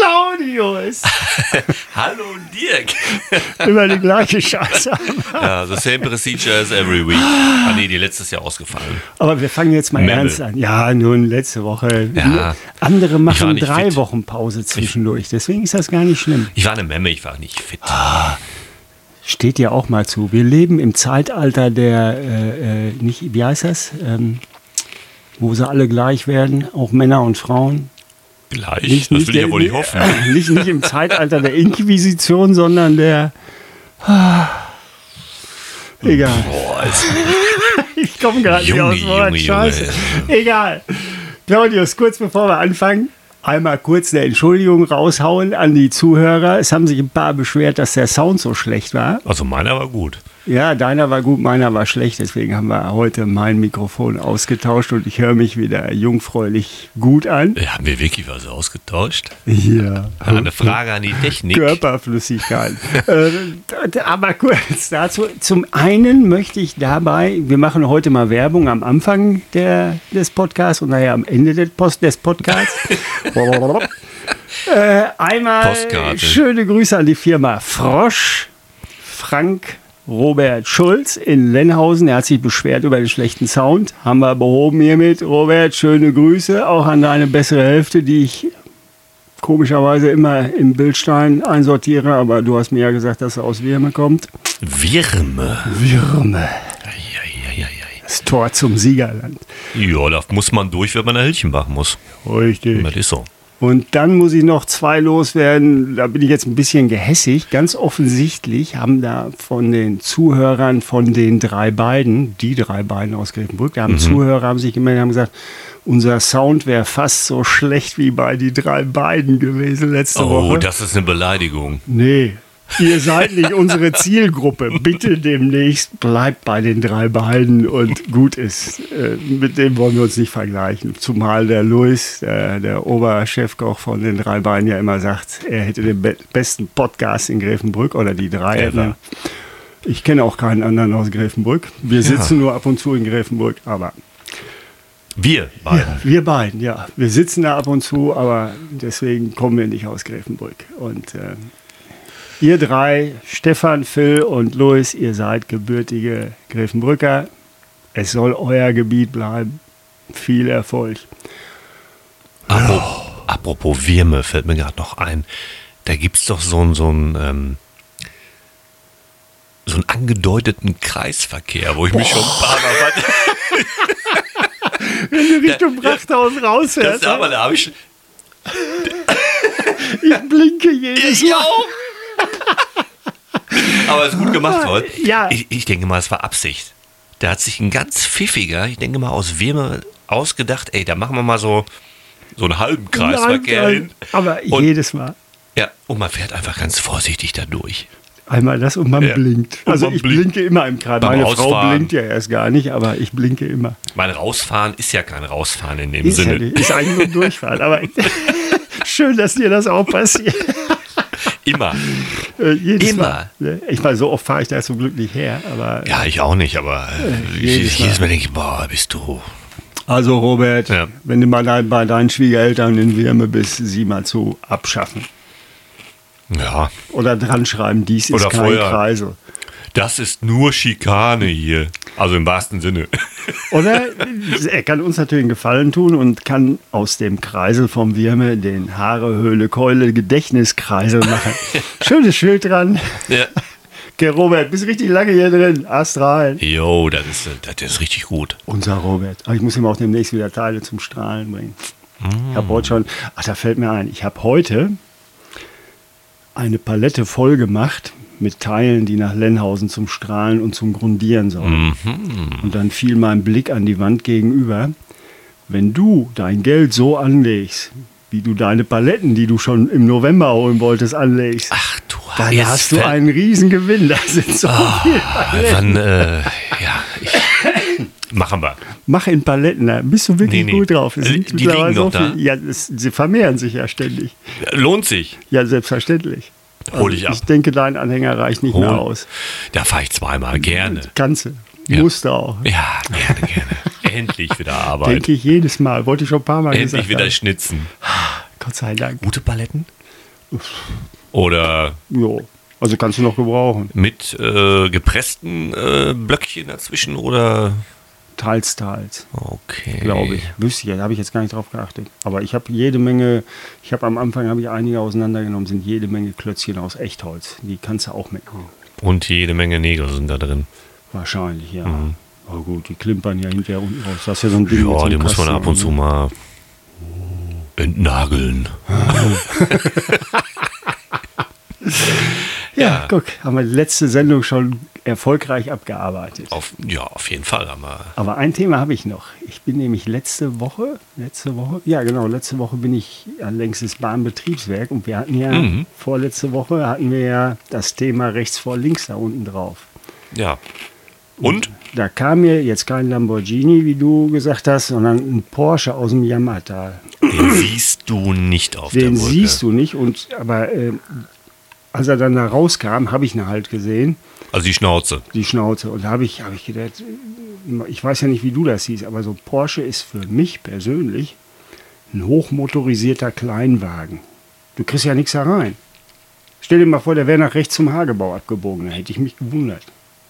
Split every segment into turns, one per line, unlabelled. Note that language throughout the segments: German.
Claudius.
Hallo Dirk.
Immer die gleiche Scheiße.
Ja, the same procedure as every week. Nee, die letztes Jahr ausgefallen.
Aber wir fangen jetzt mal ernst an. Ja, nun letzte Woche.
Ja,
Andere machen 3
fit.
Wochen Pause zwischendurch. Deswegen ist das gar nicht schlimm.
Ich war eine Memme, ich war nicht fit.
Steht dir auch mal zu. Wir leben im Zeitalter der, nicht, wie heißt das? Wo sie alle gleich werden, auch Männer und Frauen.
Gleich, das will ich ja wohl nicht hoffen.
Nicht im Zeitalter der Inquisition, sondern der... egal.
Boah,
Ich komme gerade nicht aus dem Wort. Scheiße. Egal. Claudius, kurz bevor wir anfangen, einmal kurz eine Entschuldigung raushauen an die Zuhörer. Es haben sich ein paar beschwert, dass der Sound so schlecht war.
Also meiner war gut.
Ja, deiner war gut, meiner war schlecht. Deswegen haben wir heute mein Mikrofon ausgetauscht und ich höre mich wieder jungfräulich gut an.
Haben wir wirklich was ausgetauscht?
Ja.
Eine Frage an die Technik.
Körperflüssigkeit. Aber kurz dazu. Zum einen möchte ich dabei, wir machen heute mal Werbung am Anfang des Podcasts und nachher am Ende des Podcasts. Einmal
Postkarte.
schöne Grüße an die Firma Frosch, Frank Robert Schulz in Lennhausen. Er hat sich beschwert über den schlechten Sound. Haben wir behoben hiermit. Robert, schöne Grüße auch an deine bessere Hälfte, die ich komischerweise immer im Bildstein einsortiere. Aber du hast mir ja gesagt, dass er aus Wirme kommt.
Wirme.
Das Tor zum Siegerland.
Ja, da muss man durch, wenn man ein Hältchen machen muss.
Richtig.
Das ist so.
Und dann muss ich noch 2 loswerden. Da bin ich jetzt ein bisschen gehässig. Ganz offensichtlich haben da von den Zuhörern von den 3 Beiden, die 3 Beiden aus Grevenbrück, da haben Zuhörer haben sich gemeldet, haben gesagt, unser Sound wäre fast so schlecht wie bei die 3 Beiden gewesen letzte Woche.
Oh, das ist eine Beleidigung.
Nee, ihr seid nicht unsere Zielgruppe. Bitte demnächst bleibt bei den 3 Beiden und gut ist. Mit dem wollen wir uns nicht vergleichen. Zumal der Luis, der Oberchefkoch von den 3 Beiden, ja immer sagt, er hätte den besten Podcast in Grevenbrück oder die 3 hätten. Ich kenne auch keinen anderen aus Grevenbrück. Wir sitzen nur ab und zu in Grevenbrück, aber...
Wir beiden.
Ja, wir beiden, ja. Wir sitzen da ab und zu, aber deswegen kommen wir nicht aus Grevenbrück. Und... ihr 3, Stefan, Phil und Louis, ihr seid gebürtige Grevenbrücker. Es soll euer Gebiet bleiben. Viel Erfolg.
Apropos Wirme, fällt mir gerade noch ein. Da gibt es doch so einen angedeuteten Kreisverkehr, wo ich mich schon ein paar Mal...
Wenn du Richtung Brachthausen raushörst.
Da habe ich...
Ich blinke jedes Mal.
auch. Aber es ist gut gemacht worden.
Ja.
Ich denke mal, es war Absicht. Da hat sich ein ganz pfiffiger, ich denke mal aus Wirme, ausgedacht, ey, da machen wir mal so einen halben Kreisverkehr hin.
Aber
Und-
jedes Mal.
Ja, und man fährt einfach ganz vorsichtig da durch.
Einmal das und man blinkt.
Und
Also
man
ich
blinkt.
blinke immer im Kreis.
Beim
Meine Frau
Rausfahren.
blinkt ja erst gar nicht, aber ich blinke immer.
Mein Rausfahren ist ja kein Rausfahren in dem
Ist, ja
Sinne.
nicht, ist eigentlich nur Durchfahren. Aber schön, dass dir das auch passiert.
Immer.
Jedes
Immer.
Mal. Ne? Ich meine, so oft fahre ich da zum Glück nicht her. Aber
Ja, ich auch nicht, aber jedes Mal denke ich, boah, bist du...
also Robert,
Ja.
wenn du mal bei deinen Schwiegereltern in Wirme bist, sie mal zu abschaffen.
Ja,
Oder dran schreiben, dies ist
Oder
kein
vorher.
Kreisel.
das ist nur Schikane hier. Also im wahrsten Sinne.
Oder er kann uns natürlich einen Gefallen tun und kann aus dem Kreisel vom Wirme den Haare, Höhle, Keule, Gedächtniskreisel machen. Schönes Schild dran.
Ja.
Okay, Robert, bist richtig lange hier drin. Ast rein.
Jo, das ist richtig gut.
Unser Robert. Aber ich muss ihm auch demnächst wieder Teile zum Strahlen bringen. Ich habe heute schon, da fällt mir ein, ich habe heute eine Palette voll gemacht mit Teilen, die nach Lennhausen zum Strahlen und zum Grundieren sollen. Und dann fiel mein Blick an die Wand gegenüber. Wenn du dein Geld so anlegst, wie du deine Paletten, die du schon im November holen wolltest, anlegst,
Ach du
dann
jetzt
hast du
fällt-
einen riesen Gewinn. Das sind so viele Paletten.
Wann, machen wir.
Mach in Paletten, da bist du wirklich
Nee.
gut drauf. Es sind
Die
mittlerweile
liegen noch da?
Ja, sie vermehren sich ja ständig.
Lohnt sich.
Ja, selbstverständlich.
Hol ich ab.
Ich denke, dein Anhänger reicht nicht mehr
Hol.
aus.
Da fahre ich zweimal gerne.
Kannst du.
Ja.
Musst du auch.
Ja, gerne. Endlich wieder Arbeit.
Denke ich jedes Mal. Wollte ich schon ein paar Mal
Endlich
gesagt
wieder
haben.
schnitzen.
Gott sei Dank.
Gute Paletten? Oder
Jo. Also kannst du noch gebrauchen.
mit gepressten Blöckchen dazwischen oder?
Teils, teils.
Okay.
Glaube ich. Wüsste ich, da habe ich jetzt gar nicht drauf geachtet. Aber ich habe jede Menge, am Anfang habe ich einige auseinandergenommen, sind jede Menge Klötzchen aus Echtholz. Die kannst du auch mitnehmen.
Und jede Menge Nägel sind da drin.
Wahrscheinlich, ja. Aber gut, die klimpern ja hinterher unten raus. Das ist ja so ein Ding.
Ja, die muss man ab und zu mal entnageln.
Ja, guck, haben wir die letzte Sendung schon erfolgreich abgearbeitet.
Auf jeden Fall haben wir.
Aber ein Thema habe ich noch. Ich bin nämlich letzte Woche bin ich an längstes Bahnbetriebswerk und wir hatten ja, vorletzte Woche hatten wir ja das Thema rechts vor links da unten drauf.
Ja. Und?
Da kam mir jetzt kein Lamborghini, wie du gesagt hast, sondern ein Porsche aus dem Jammertal.
Den siehst du nicht auf der
Den
Brücke.
siehst du nicht, aber als er dann da rauskam, habe ich ihn halt gesehen.
Also die Schnauze.
Die Schnauze. Und da habe ich gedacht, ich weiß ja nicht, wie du das siehst, aber so Porsche ist für mich persönlich ein hochmotorisierter Kleinwagen. Du kriegst ja nichts da rein. Stell dir mal vor, der wäre nach rechts zum Hagebau abgebogen. Da hätte ich mich gewundert.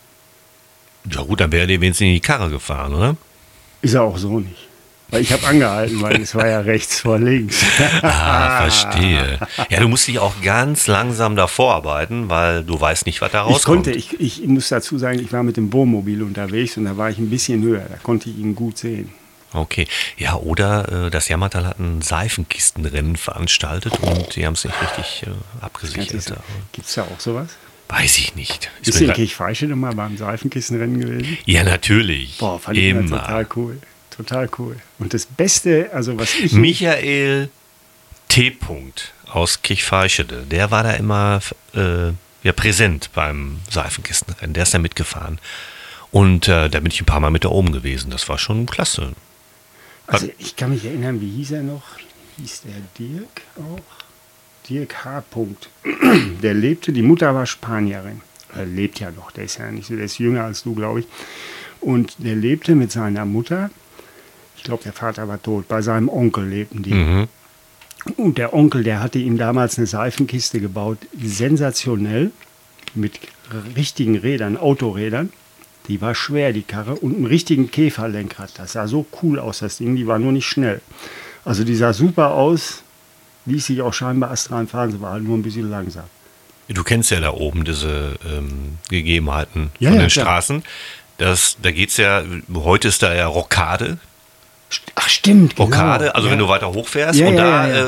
Ja gut, dann wäre der wenigstens in die Karre gefahren, oder?
Ist er auch so nicht. Weil ich habe angehalten, weil es war ja rechts vor links.
Verstehe. Ja, du musst dich auch ganz langsam da vorarbeiten, weil du weißt nicht, was da rauskommt.
Ich muss dazu sagen, ich war mit dem Wohnmobil unterwegs und da war ich ein bisschen höher. Da konnte ich ihn gut sehen.
Okay. Ja, oder das Jammertal hat ein Seifenkistenrennen veranstaltet und die haben es nicht richtig abgesichert.
Gibt es da auch sowas?
Weiß ich nicht.
Ist in Kirchveiche noch mal beim Seifenkistenrennen gewesen?
Ja, natürlich.
Boah, fand ich immer total cool. Total cool. Und das Beste, also was ich...
Michael T. aus Kirchveischede, der war da immer präsent beim Seifenkistenrennen. Der ist da mitgefahren. Und da bin ich ein paar Mal mit da oben gewesen. Das war schon klasse.
Also ich kann mich erinnern, wie hieß er noch? Hieß der Dirk auch? Dirk H. Der lebte, die Mutter war Spanierin. Er lebt ja noch, der ist ja nicht so, der ist jünger als du, glaube ich. Und der lebte mit seiner Mutter, ich glaube, der Vater war tot, bei seinem Onkel lebten die.
Mhm.
Und der Onkel, der hatte ihm damals eine Seifenkiste gebaut, sensationell, mit richtigen Rädern, Autorädern. Die war schwer, die Karre, und einem richtigen Käferlenkrad. Das sah so cool aus, das Ding, die war nur nicht schnell. Also die sah super aus, ließ sich auch scheinbar astral fahren, sie war halt nur ein bisschen langsam.
Du kennst ja da oben diese Gegebenheiten
Ja,
von den
klar.
Straßen. Da geht es ja, heute ist da ja Rockade.
Ach stimmt, genau.
Rockade, also
ja.
wenn du weiter hochfährst
Ja,
und
ja,
da,
ja.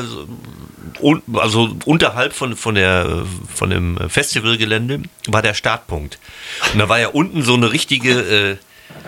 also unterhalb von dem Festivalgelände war der Startpunkt. Und da war ja unten so eine richtige,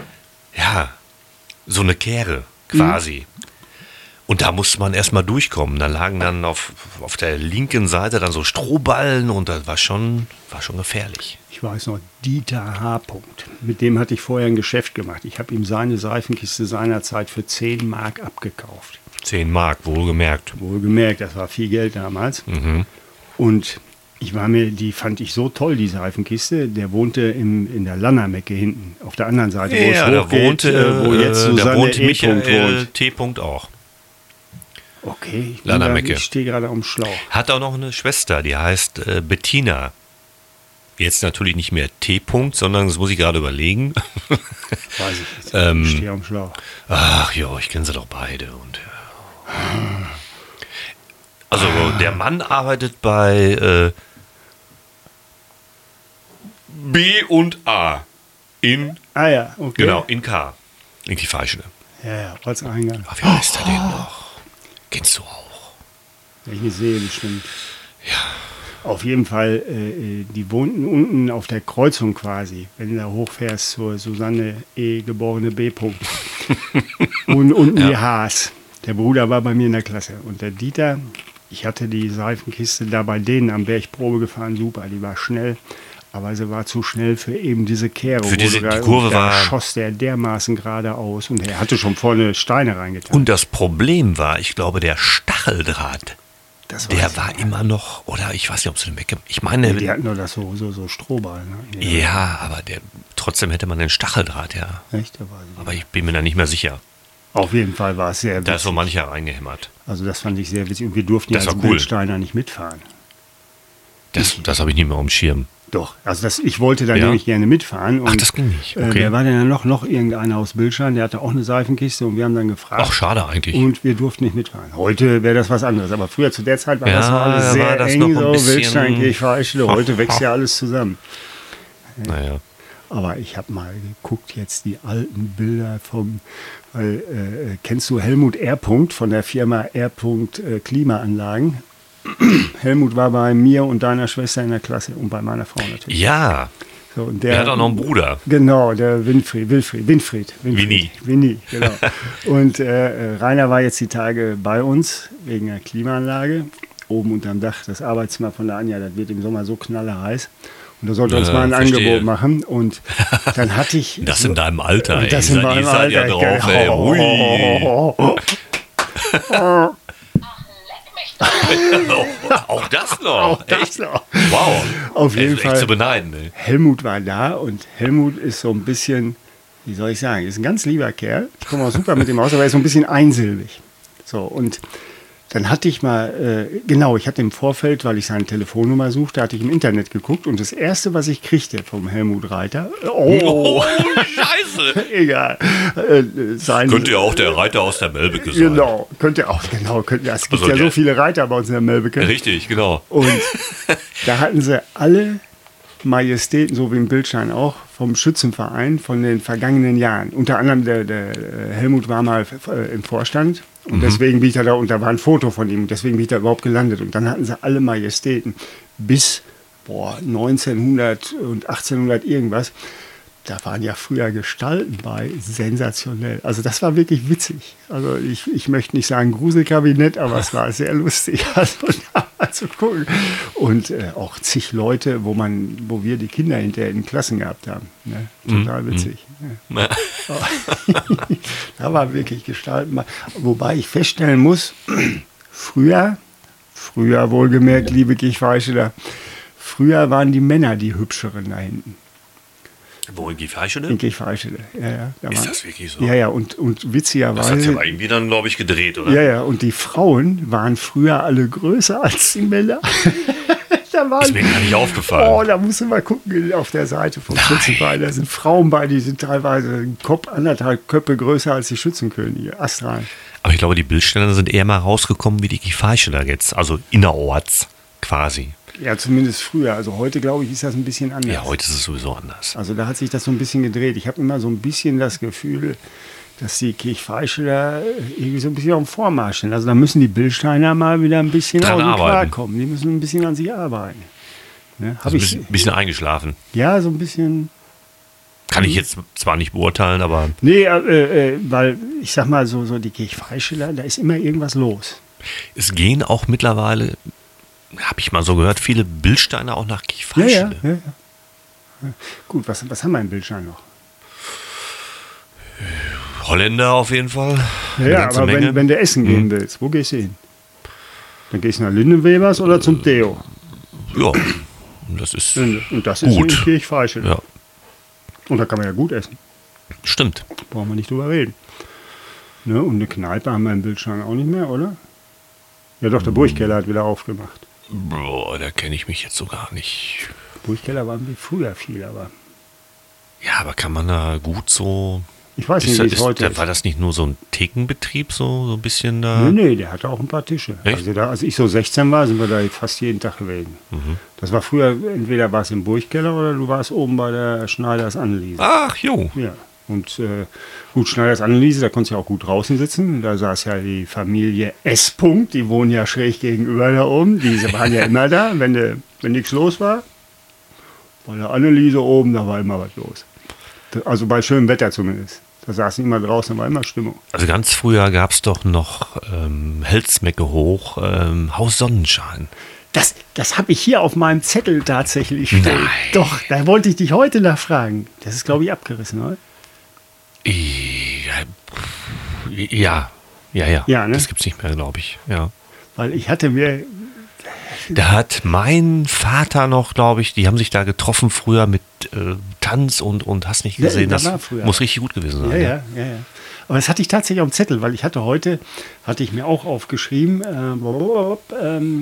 so eine Kehre quasi. Und da musste man erstmal durchkommen. Da lagen dann auf der linken Seite dann so Strohballen und das war schon gefährlich.
Ich weiß noch, Dieter H. Mit dem hatte ich vorher ein Geschäft gemacht. Ich habe ihm seine Seifenkiste seinerzeit für 10 Mark abgekauft.
10 Mark, wohlgemerkt.
Wohlgemerkt, das war viel Geld damals. Und die fand ich so toll, die Seifenkiste. Der wohnte in der Lannermecke hinten, auf der anderen Seite, wo es hochgeht, wo jetzt
da
Susanne
wohnt
E.
Michael
wohnt.
T. auch.
Okay,
Lannermecke.
ich stehe gerade am Schlauch.
Hat auch noch eine Schwester, die heißt Bettina. Jetzt natürlich nicht mehr T. sondern das muss ich gerade überlegen.
Weiß ich jetzt. Ich stehe am Schlauch.
Ach ja, ich kenne sie doch beide. Und, also der Mann arbeitet bei B und A in
Ja, okay.
genau in K. In die falsche.
Ja, Ortseingang.
Ach, wie heißt der denn noch? Kennst du auch?
Wenn ich ihn sehe, bestimmt. Ja. Auf jeden Fall, die wohnten unten auf der Kreuzung quasi, wenn du da hochfährst zur Susanne E. geborene B. Und unten die Haas. Der Bruder war bei mir in der Klasse. Und der Dieter, ich hatte die Seifenkiste da bei denen am Berg Probe gefahren, super, die war schnell. Aber sie war zu schnell für eben diese Kehre.
Die Kurve
da
war...
schoss der dermaßen geradeaus und er hatte schon vorne Steine reingetan.
Und das Problem war, ich glaube, der Stacheldraht, der war
ja.
immer noch, oder ich weiß nicht, ob es den weggemacht. Ich meine...
Die hatten nur das so Strohball. Ne?
Ja, aber trotzdem hätte man den Stacheldraht, ja.
Echt? Da war sie.
Aber ich bin mir da nicht mehr sicher.
Auf jeden Fall war es sehr witzig.
Da ist so mancher reingehämmert.
Also das fand ich sehr witzig. Und wir durften ja
Das
als
war cool.
Bildsteiner nicht mitfahren.
Das habe ich nicht mehr auf dem Schirm.
Doch, also ich wollte da nämlich gerne mitfahren. Und,
das ging nicht. Okay.
Wer war denn noch irgendeiner aus Bildstein, der hatte auch eine Seifenkiste und wir haben dann gefragt.
Ach, schade eigentlich.
Und wir durften nicht mitfahren. Heute wäre das was anderes, aber früher zu der Zeit war das noch alles sehr
das
eng,
noch ein
so
bisschen-
Bildstein, Kirchveischede, heute wächst ja alles zusammen.
Naja.
Aber ich habe mal geguckt, jetzt die alten Bilder kennst du Helmut R. von der Firma R. Klimaanlagen? Helmut war bei mir und deiner Schwester in der Klasse und bei meiner Frau natürlich.
Ja,
So, und
er hat auch noch einen Bruder.
Genau, der Winfried. Winnie, genau. Und Rainer war jetzt die Tage bei uns wegen der Klimaanlage. Oben unterm Dach, das Arbeitszimmer von der Anja, das wird im Sommer so knallerheiß. Und da sollte uns mal ein Angebot machen. Und dann hatte ich...
Das in deinem Alter, ey.
Das in meinem
seid ja
Alter.
drauf, ey. Ui. Auch das noch.
Auch das
Echt?
noch.
Wow.
Auf jeden
Echt
Fall.
zu beneiden, ey.
Helmut war da und Helmut ist so ein bisschen, wie soll ich sagen, ist ein ganz lieber Kerl. Ich komme auch super mit ihm aus, aber er ist so ein bisschen einsilbig. So, und dann hatte ich mal, ich hatte im Vorfeld, weil ich seine Telefonnummer suchte, hatte ich im Internet geguckt und das Erste, was ich kriegte vom Helmut Reiter,
Oh, Scheiße.
egal,
Könnte ja auch der Reiter aus der Melbeke sein.
Genau, es gibt
Also
ja so
der-
viele Reiter bei uns in der Melbeke.
Richtig, genau.
Und da hatten sie alle Majestäten, so wie im Bildstein auch, vom Schützenverein von den vergangenen Jahren. Unter anderem der Helmut war mal im Vorstand und deswegen bin ich da und da war ein Foto von ihm und deswegen bin ich da überhaupt gelandet. Und dann hatten sie alle Majestäten bis 1900 und 1800 irgendwas. Da waren ja früher Gestalten bei, sensationell. Also das war wirklich witzig. Also ich möchte nicht sagen Gruselkabinett, aber es war sehr lustig, also da mal zu gucken. Und auch zig Leute, wo wir die Kinder hinterher in den Klassen gehabt haben. Ne? Total witzig. Ne? Da war wirklich Gestalten bei. Wobei ich feststellen muss, früher wohlgemerkt, liebe Kirchveischeder, früher waren die Männer die Hübscheren da hinten.
Wo in Kirchveischede?
In Kirchveischede, ja.
Ist das wirklich so?
Ja, und witzigerweise.
Das hat sich aber irgendwie dann, glaube ich, gedreht, oder?
Ja, und die Frauen waren früher alle größer als die Männer.
Ist mir gar nicht aufgefallen.
Da musst du mal gucken auf der Seite vom Schützenverein. Da sind Frauen bei, die sind teilweise einen Kopf, 1,5 Köpfe größer als die Schützenkönige. Astrein.
Aber ich glaube, die Bildsteller sind eher mal rausgekommen wie die Kirchveischeder jetzt. Also innerorts quasi.
Ja, zumindest früher. Also heute, glaube ich, ist das ein bisschen anders.
Ja, heute ist es sowieso anders.
Also da hat sich das so ein bisschen gedreht. Ich habe immer so ein bisschen das Gefühl, dass die Kirchveischeder irgendwie so ein bisschen auf dem Vormarsch sind. Also da müssen die Bildsteiner mal wieder ein bisschen
Dran
aus dem Quark
arbeiten.
kommen. Die müssen ein bisschen an sich arbeiten. Ne? Hab
Also
ich,
ein bisschen eingeschlafen.
ja, so ein bisschen.
Kann ich jetzt zwar nicht beurteilen, aber
Nee, weil ich sag mal, so die Kirchveischeder, da ist immer irgendwas los.
es gehen auch mittlerweile, habe ich mal so gehört, viele Bildsteiner auch nach
Ja.
Kirchveischede.
Gut, was haben wir im Bildstein noch?
Holländer auf jeden Fall. Eine
Ja,
ganze
aber
Menge.
wenn du essen gehen willst, wo gehst du hin? Dann gehst du nach Lindenwebers oder zum Theo?
Ja, das ist
Und das ist
gut.
in Kirchveischede.
Ja,
Und da kann man ja gut essen.
stimmt.
Brauchen wir nicht drüber reden. Ne? Und eine Kneipe haben wir im Bildstein auch nicht mehr, oder? Ja doch, der Burgkeller hat wieder aufgemacht.
Boah, da kenne ich mich jetzt so gar nicht.
Burgkeller waren wie früher viel, aber
Ja, aber kann man da gut so...
ich weiß nicht, wie es heute
War
ist.
das nicht nur so ein Thekenbetrieb, so ein bisschen da?
Nee, der hatte auch ein paar Tische.
Echt?
Also als ich so 16 war, sind wir da fast jeden Tag gewesen. Das war früher, entweder war es im Burgkeller oder du warst oben bei der Schneiders Anneliese.
Ach, jo.
Ja. Und gut, Schneiders Anneliese, da konntest du ja auch gut draußen sitzen. Da saß ja die Familie S. -Punkt, die wohnen ja schräg gegenüber da oben. Diese waren ja immer da, wenn nichts los war. Bei der Anneliese oben, da war immer was los. Also bei schönem Wetter zumindest. Da saßen immer draußen, da war immer Stimmung.
Also ganz früher gab es doch noch Helsmecke hoch, Haus Sonnenschein.
Das habe ich hier auf meinem Zettel tatsächlich stehen.
Nein.
Doch, da wollte ich dich heute nachfragen. Das ist, glaube ich, abgerissen, oder?
Ja.
Ja, ne?
Das gibt's nicht mehr, glaube ich. Ja.
Weil ich hatte mir...
Da hat mein Vater noch, glaube ich, die haben sich da getroffen früher mit Tanz und hast nicht gesehen.
Ja,
das
war früher.
muss richtig gut gewesen sein.
Ja. Aber das hatte ich tatsächlich auf dem Zettel, weil hatte ich mir auch aufgeschrieben,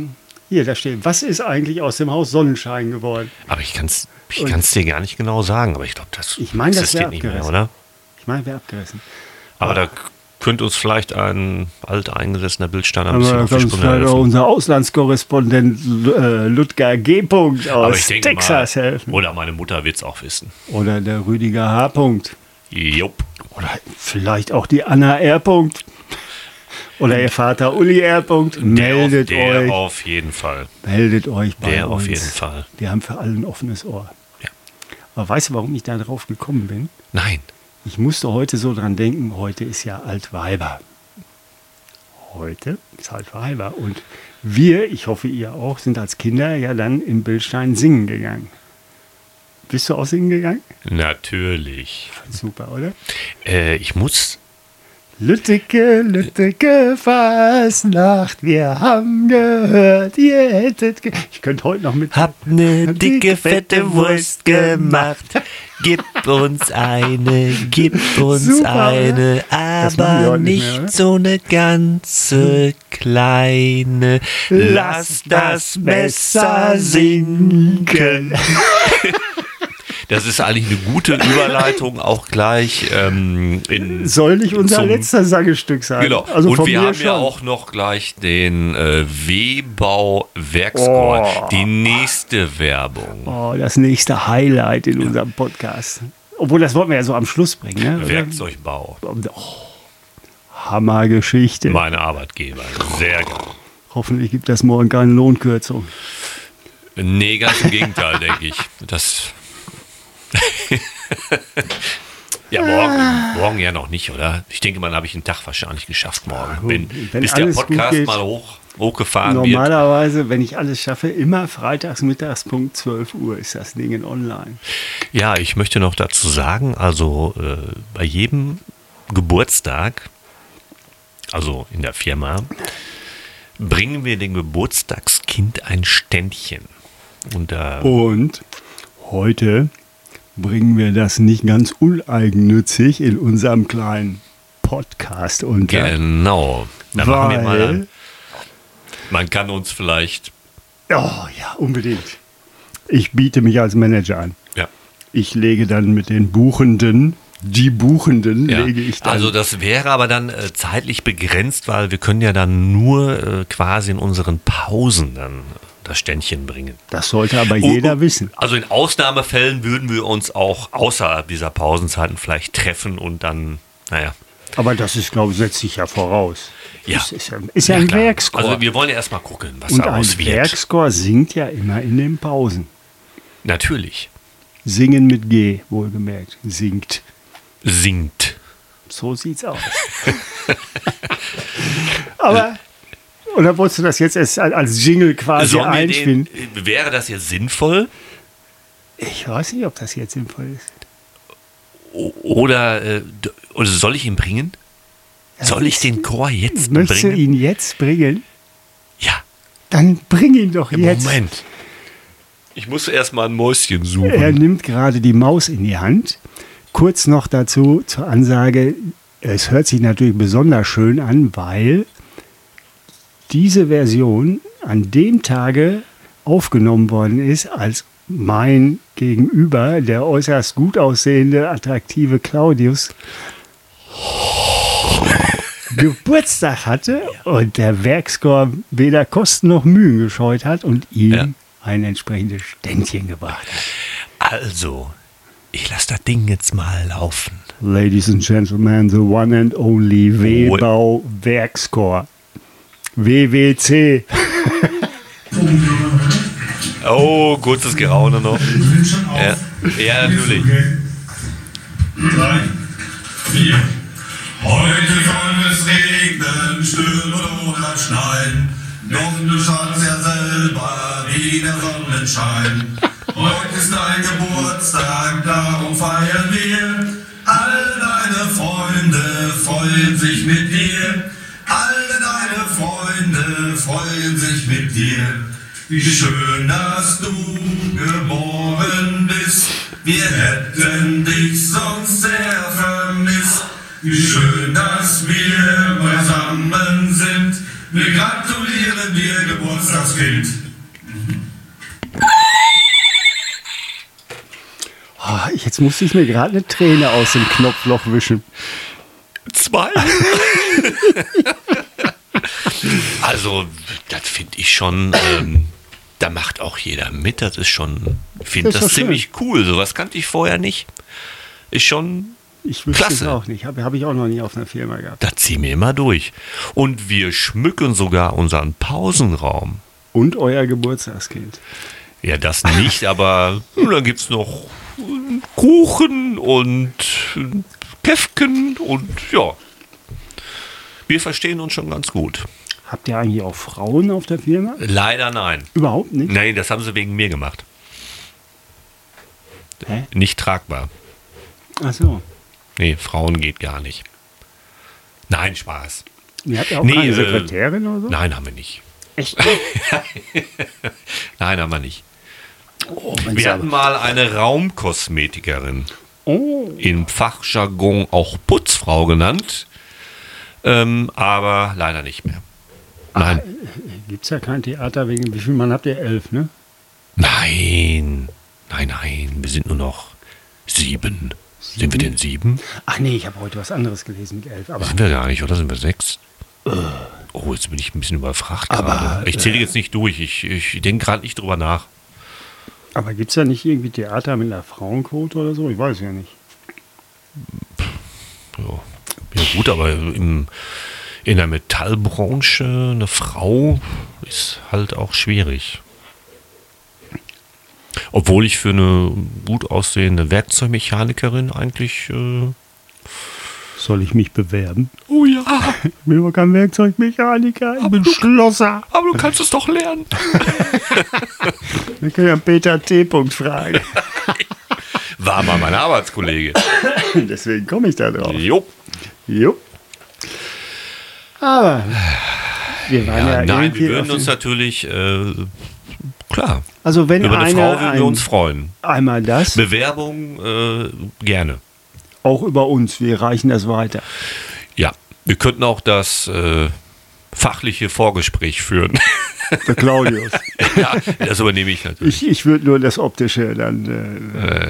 Hier, da steht, was ist eigentlich aus dem Haus Sonnenschein geworden?
Aber ich kann's dir gar nicht genau sagen, aber ich glaube, das
existiert
nicht mehr, oder?
Ich meine, wäre abgerissen.
Aber da könnte uns vielleicht ein alteingesessener Bildsteiner ein bisschen auf die Sprünge
helfen.
helfen.
Unser Auslandskorrespondent Ludger G. aus Texas helfen.
Oder meine Mutter wird es auch wissen.
Oder der Rüdiger H.
Jupp.
Oder vielleicht auch die Anna R. Oder ihr Vater Uli R. Meldet euch.
Auf jeden Fall.
Meldet euch bei uns.
Auf jeden Fall.
Wir haben für alle ein offenes Ohr.
Ja.
Aber weißt du, warum ich da drauf gekommen bin?
Nein.
Ich musste heute so dran denken, heute ist ja Altweiber. Heute ist Altweiber. Und wir, ich hoffe ihr auch, sind als Kinder ja dann im Bildstein singen gegangen. Bist du auch singen gegangen?
Natürlich.
Super, oder?
Ich muss...
Lütteke, Lütteke, Fasnacht, wir haben gehört, ihr hättet... Ich könnte heute noch mit...
Hab ne dicke, fette Wurst gemacht, gib uns eine, super, eine, aber nicht so ne ganze kleine, lass das Messer sinken. Das ist eigentlich eine gute Überleitung, auch gleich
soll nicht unser letzter Sangestück sein.
Genau.
Also
und wir haben
schon.
ja auch noch gleich den W-Bau Werkscore, die nächste Werbung.
Oh, das nächste Highlight in unserem Podcast. Obwohl, das wollten wir ja so am Schluss bringen. Ne?
Werkzeugbau.
Oh, Hammergeschichte.
Meine Arbeitgeber, sehr geil.
Hoffentlich gibt das morgen keine Lohnkürzung.
Nee, ganz im Gegenteil, denke ich. Das... Ja, morgen ja noch nicht, oder? Ich denke mal, habe ich den Tag wahrscheinlich geschafft morgen. Bis der Podcast mal hochgefahren wird.
Normalerweise, wenn ich alles schaffe, immer freitags mittags Punkt 12 Uhr ist das Ding online.
Ja, ich möchte noch dazu sagen, also bei jedem Geburtstag, also in der Firma, bringen wir dem Geburtstagskind ein Ständchen. Und
heute bringen wir das nicht ganz uneigennützig in unserem kleinen Podcast unter.
Genau. Da machen wir mal an. Man kann uns vielleicht...
Oh ja, unbedingt. Ich biete mich als Manager an.
Ja.
Ich lege dann mit den Buchenden, lege ich dann.
Also das wäre aber dann zeitlich begrenzt, weil wir können ja dann nur quasi in unseren Pausen dann das Ständchen bringen.
Das sollte aber jeder wissen.
Also in Ausnahmefällen würden wir uns auch außerhalb dieser Pausenzeiten vielleicht treffen und dann, naja.
Aber das ist, glaube ich, setzt sich ja voraus.
Ja.
Das ist ja ein
klar.
Werkscore.
Also wir wollen ja erstmal gucken, was
und
daraus wird.
Ein Werkscore singt ja immer in den Pausen.
Natürlich.
Singen mit G, wohlgemerkt. Singt. So sieht's aus. Aber... Oder wolltest du das jetzt als Jingle quasi einspielen?
Wäre das jetzt sinnvoll?
Ich weiß nicht, ob das jetzt sinnvoll ist.
Oder soll ich ihn bringen? Ja, soll ich den Chor jetzt bringen?
Möchtest du ihn jetzt bringen?
Ja.
Dann bring ihn doch jetzt.
Moment. Ich muss erst mal ein Mäuschen suchen.
Er nimmt gerade die Maus in die Hand. Kurz noch dazu zur Ansage, es hört sich natürlich besonders schön an, weil diese Version an dem Tage aufgenommen worden ist, als mein Gegenüber, der äußerst gut aussehende, attraktive Claudius, Geburtstag hatte und der Werkscore weder Kosten noch Mühen gescheut hat und ihm ein entsprechendes Ständchen gebracht hat.
Also, ich lasse das Ding jetzt mal laufen.
Ladies and Gentlemen, the one and only W-Bau Werkscore. WWC.
Oh, kurzes Geraune noch. Ja, natürlich.
3, 4. Heute soll es regnen, stürmen oder schneien. Doch du schaust ja selber wie der Sonnenschein. Heute ist dein Geburtstag, darum feiern wir. All deine Freunde freuen sich mit dir. Alle deine Freunde freuen sich mit dir. Wie schön, dass du geboren bist. Wir hätten dich sonst sehr vermisst. Wie schön, dass wir beisammen sind. Wir gratulieren dir, Geburtstagsfest. Kind.
Oh, jetzt musste ich mir gerade eine Träne aus dem Knopfloch wischen.
2. Also, das finde ich schon, da macht auch jeder mit. Das ist schon, ich finde
Das ist
das
doch schön.
ziemlich cool. Sowas kannte ich vorher nicht. Ist schon
Ich wüsste es
klasse.
auch nicht. Hab ich auch noch nie auf einer Firma gehabt.
Da ziehen wir immer durch. Und wir schmücken sogar unseren Pausenraum.
Und euer Geburtstagskind.
Ja, das nicht, aber dann gibt es noch Kuchen und Käffchen und ja. Wir verstehen uns schon ganz gut.
Habt ihr eigentlich auch Frauen auf der Firma?
Leider nein.
Überhaupt nicht?
Nein, das haben sie wegen mir gemacht.
Hä?
Nicht tragbar.
Ach so.
Nee, Frauen geht gar nicht. Nein, Spaß.
Ihr habt ja auch
Nee,
keine Sekretärin oder so?
Nein, haben wir nicht.
Echt?
Nein, haben wir nicht.
Oh, wenn's
Wir
aber-
hatten mal eine Raumkosmetikerin.
Oh,
Im Fachjargon auch Putzfrau genannt. Aber leider nicht mehr. Nein.
gibt es ja kein Theater wegen, wie viel Mann habt ihr? 11, ne?
Nein. Nein. Wir sind nur noch 7. Sind wir denn 7?
Ach nee, ich habe heute was anderes gelesen mit 11. Aber
Sind wir gar nicht, oder sind wir 6? Oh, jetzt bin ich ein bisschen überfragt gerade. Ich zähle jetzt nicht durch. Ich denke gerade nicht drüber nach.
Aber gibt es da nicht irgendwie Theater mit einer Frauenquote oder so? Ich weiß ja nicht.
Ja gut, aber in der Metallbranche eine Frau ist halt auch schwierig. Obwohl ich für eine gut aussehende Werkzeugmechanikerin eigentlich...
Soll ich mich bewerben?
oh ja,
Ich bin aber kein Werkzeugmechaniker, ich bin Schlosser.
aber du kannst es doch lernen.
Wir können ja Peter T. fragen.
War mal mein Arbeitskollege.
Deswegen komme ich da drauf.
Jo.
Jo. Aber wir waren ja,
Nein,
irgendwie
wir würden
auf
uns
den-
natürlich, klar,
Also wenn
über eine Frau würden wir
einer
uns freuen.
einmal das,
Bewerbung gerne.
auch über uns, wir reichen das weiter.
Ja, wir könnten auch das fachliche Vorgespräch führen.
Der Claudius.
Ja, das übernehme ich natürlich.
Ich würde nur das Optische dann.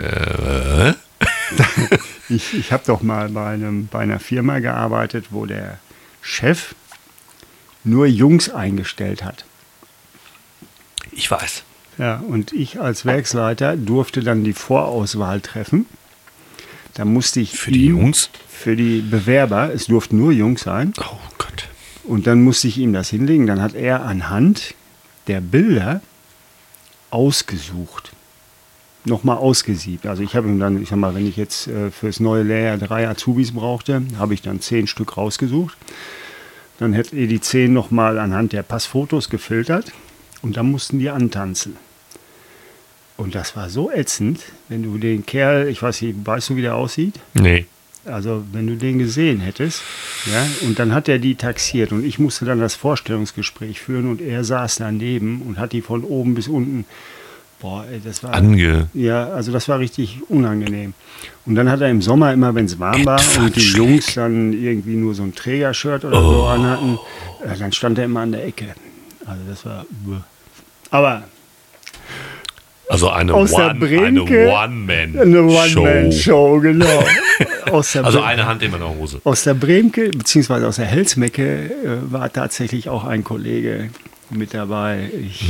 Ich habe doch mal bei einer Firma gearbeitet, wo der Chef nur Jungs eingestellt hat.
Ich weiß.
Ja, und ich als Werksleiter durfte dann die Vorauswahl treffen. Da musste ich
Für die Jungs?
für die Bewerber, es durften nur Jungs sein,
Oh Gott.
und dann musste ich ihm das hinlegen. Dann hat er anhand der Bilder ausgesucht. Nochmal ausgesiebt. Also ich habe ihm dann, ich sag mal, wenn ich jetzt fürs neue Lehrjahr 3 Azubis brauchte, habe ich dann 10 Stück rausgesucht. Dann hätte er die 10 nochmal anhand der Passfotos gefiltert und dann mussten die antanzen. Und das war so ätzend, wenn du den Kerl, ich weiß nicht, weißt du, wie der aussieht?
Nee.
Also wenn du den gesehen hättest, ja, und dann hat er die taxiert und ich musste dann das Vorstellungsgespräch führen und er saß daneben und hat die von oben bis unten, boah, ey, das war, ja, also das war richtig unangenehm. Und dann hat er im Sommer immer, wenn es warm war und die Jungs dann irgendwie nur so ein Trägershirt oder so anhatten, dann stand er immer an der Ecke. Also das war, aber
Also eine
aus der Brinke,
One-Man-Show.
eine One-Man-Show, genau. Aus der
Also
Brin-
eine Hand immer in der Hose.
Aus der Bremke, beziehungsweise aus der Helsmecke, war tatsächlich auch ein Kollege mit dabei.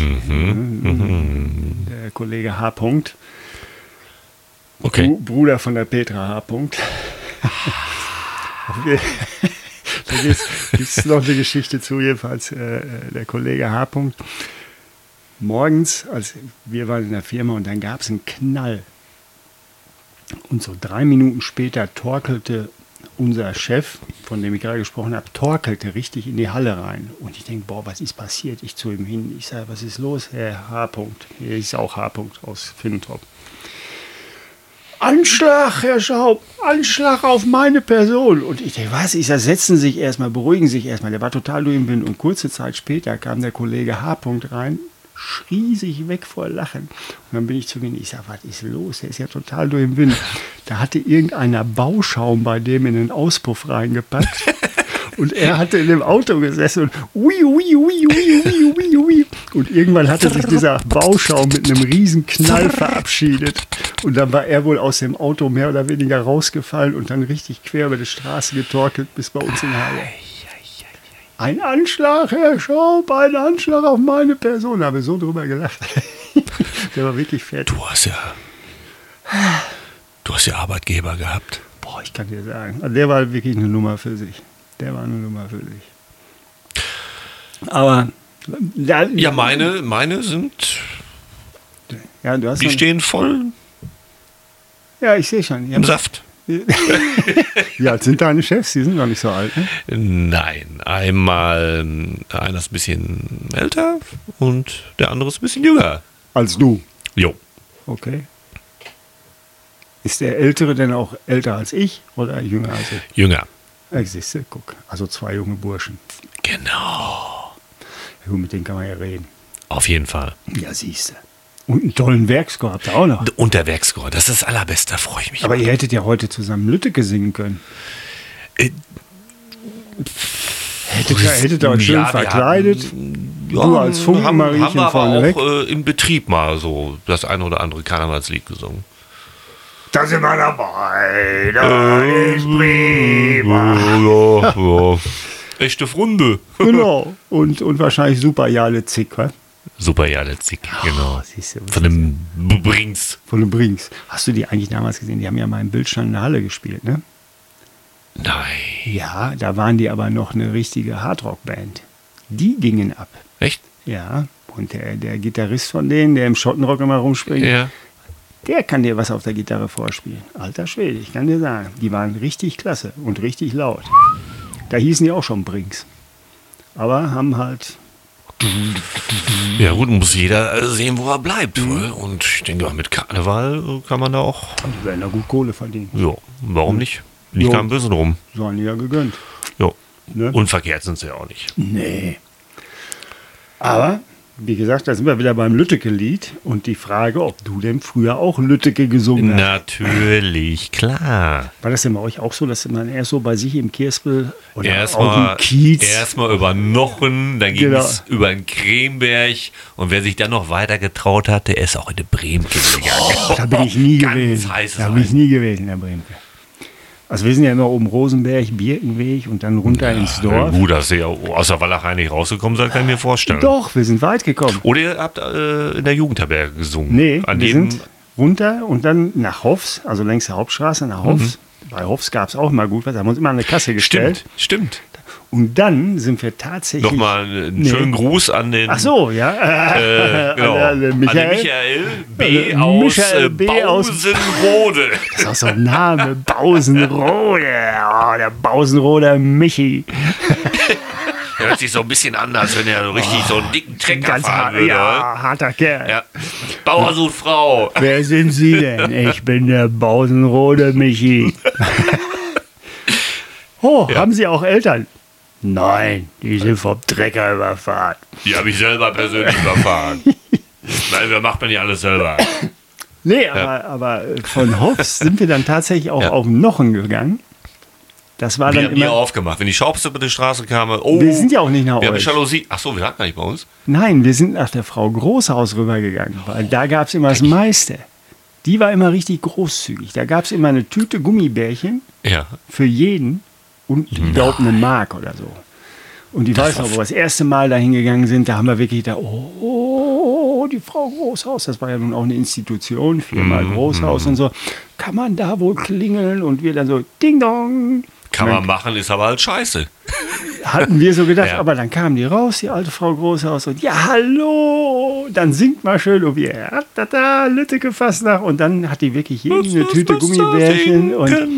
Der Kollege H.
Okay.
Bruder von der Petra H. Da gibt es noch eine Geschichte zu, jedenfalls der Kollege H. Morgens, als wir waren in der Firma und dann gab es einen Knall. Und so 3 Minuten später torkelte unser Chef, von dem ich gerade gesprochen habe, torkelte richtig in die Halle rein. Und ich denke, boah, was ist passiert? Ich zu ihm hin, ich sage, was ist los, Herr H. Hier ist auch H. aus Finnentrop. Anschlag, Herr Schaub, Anschlag auf meine Person. Und ich denke, was? Ich sage, setzen Sie sich erstmal, beruhigen Sie sich erstmal. Der war total durch den Wind. Und kurze Zeit später kam der Kollege H. rein, schrie sich weg vor Lachen. Und dann bin ich zu ihm, ich sage, was ist los? Der ist ja total durch den Wind. Da hatte irgendeiner Bauschaum bei dem in den Auspuff reingepackt. Und er hatte in dem Auto gesessen und ui, ui, ui, ui, ui, ui, ui. Und irgendwann hatte sich dieser Bauschaum mit einem riesen Knall verabschiedet. Und dann war er wohl aus dem Auto mehr oder weniger rausgefallen und dann richtig quer über die Straße getorkelt bis bei uns in Halle. Ein Anschlag, Herr Schaub, ein Anschlag auf meine Person. Da haben wir so drüber gelacht. Der war wirklich fett.
Du hast ja Arbeitgeber gehabt.
Boah, ich kann dir sagen. Also der war wirklich eine Nummer für sich. Aber
Ja, meine sind,
ja, du hast
die stehen voll
ja, ich sehe schon.
im Saft.
Wie alt sind deine Chefs? Die sind noch nicht so alt, ne?
Nein, einmal einer ist ein bisschen älter und der andere ist ein bisschen jünger.
Als du.
Jo.
Okay. Ist der Ältere denn auch älter als ich oder jünger als ich?
Jünger.
Siehst du, guck. Also 2 junge Burschen.
Genau.
Ja, mit denen kann man ja reden.
Auf jeden Fall.
Ja, siehst du. Und einen tollen Werkscore habt ihr auch noch.
Und der Werkscore, das ist das Allerbeste, da freue ich mich.
Aber ihr hättet ja heute zusammen Lütteke singen können. Hättet ihr euch schön verkleidet. Du als Funkenmariechen vorneweg.
Haben wir auch im Betrieb mal so das eine oder andere Karnevalslied gesungen.
Da sind wir dabei. Da ist prima.
Ja. Echte Frunde.
Genau. Und wahrscheinlich super Jale Zick, wa?
Super Jale Zick, genau.
Siehst du,
Von dem Brings.
Von den Brings. Hast du die eigentlich damals gesehen? Die haben ja mal im Bildstein in der Halle gespielt, ne?
Nein.
Ja, da waren die aber noch eine richtige Hardrock-Band. Die gingen ab.
Echt?
Ja. Und der Gitarrist von denen, der im Schottenrock immer rumspringt,
Ja.
der kann dir was auf der Gitarre vorspielen. Alter Schwede, ich kann dir sagen. Die waren richtig klasse und richtig laut. Da hießen die auch schon Brings. Aber haben halt...
Ja gut, muss jeder sehen, wo er bleibt. Und ich denke, mit Karneval kann man da auch...
Die werden da gut Kohle verdienen.
Ja, warum nicht? Liegt
Jo.
kein Bösen rum.
Sollen die ja gegönnt.
Ja.
Ne?
Und verkehrt sind sie ja auch nicht.
Nee. Aber, wie gesagt, da sind wir wieder beim Lütteke-Lied und die Frage, ob du denn früher auch Lütteke gesungen hast.
Natürlich, klar.
War das denn bei euch auch so, dass man erst so bei sich im Kirspel oder auf
Erstmal
dem Kiez...
über Nochen, dann ging
Genau.
es über den Kremberg und wer sich dann noch weiter getraut hat, der ist auch in die Bremke gegangen.
Da bin ich nie
Ganz
gewesen.
heißes
Da bin ich
Eisen.
nie gewesen in der Bremke. Also wir sind ja immer oben Rosenberg, Birkenweg und dann runter ins Dorf.
Gut, dass ihr aus der Walachei nicht rausgekommen seid, kann ich mir vorstellen.
Doch, wir sind weit gekommen.
Oder ihr habt in der Jugendherberge gesungen.
Nee,
An
wir
jedem,
sind runter und dann nach Hoffs, also längs der Hauptstraße nach Hoffs. Bei Hoffs gab es auch mal gut was, da haben wir uns immer an eine Kasse gestellt.
Stimmt.
Und dann sind wir tatsächlich...
Nochmal einen schönen Gruß an den
Ach so, ja.
genau,
an den Michael.
Michael B. aus
Michael B. aus-
Bausenrode.
Das ist auch so ein Name, Bausenrode. Oh, der Bausenroder Michi.
Hört sich so ein bisschen an, als wenn er so richtig so einen dicken Trecker
Ganz
fahren
hart,
würde.
ja, harter Kerl.
Ja. Bauer sucht Frau.
Wer sind Sie denn? Ich bin der Bausenrode Michi. Oh, haben Sie auch Eltern? Nein, die sind vom Trecker überfahren.
Die habe ich selber persönlich überfahren. Nein, wer macht man ja alles selber.
Nee, aber von Hoffs sind wir dann tatsächlich auch auf Nochen gegangen. Das war
Wir
dann
haben nie
immer...
aufgemacht. Wenn die Schaubste über die Straße kamen, oh,
Wir sind ja auch nicht nach
wir haben
euch.
Jalousie. Achso, wir hatten gar nicht bei uns.
Nein, wir sind nach der Frau Großhaus rübergegangen, weil da gab es immer das meiste. Die war immer richtig großzügig. Da gab es immer eine Tüte Gummibärchen
Ja.
für jeden und ich glaube eine Mark oder so. Und ich weiß noch, wo wir das erste Mal dahin gegangen sind, da haben wir wirklich gedacht, oh, die Frau Großhaus, das war ja nun auch eine Institution, viermal Großhaus und so. Kann man da wohl klingeln? Und wir dann so, Ding Dong.
Kann man machen, ist aber halt scheiße.
Hatten wir so gedacht,
Ja.
aber dann kam die raus, die alte Frau Großhaus, und ja, hallo, dann singt mal schön und wir, da, Lütteke Fastnacht, und dann hat die wirklich jede eine Tüte Gummibärchen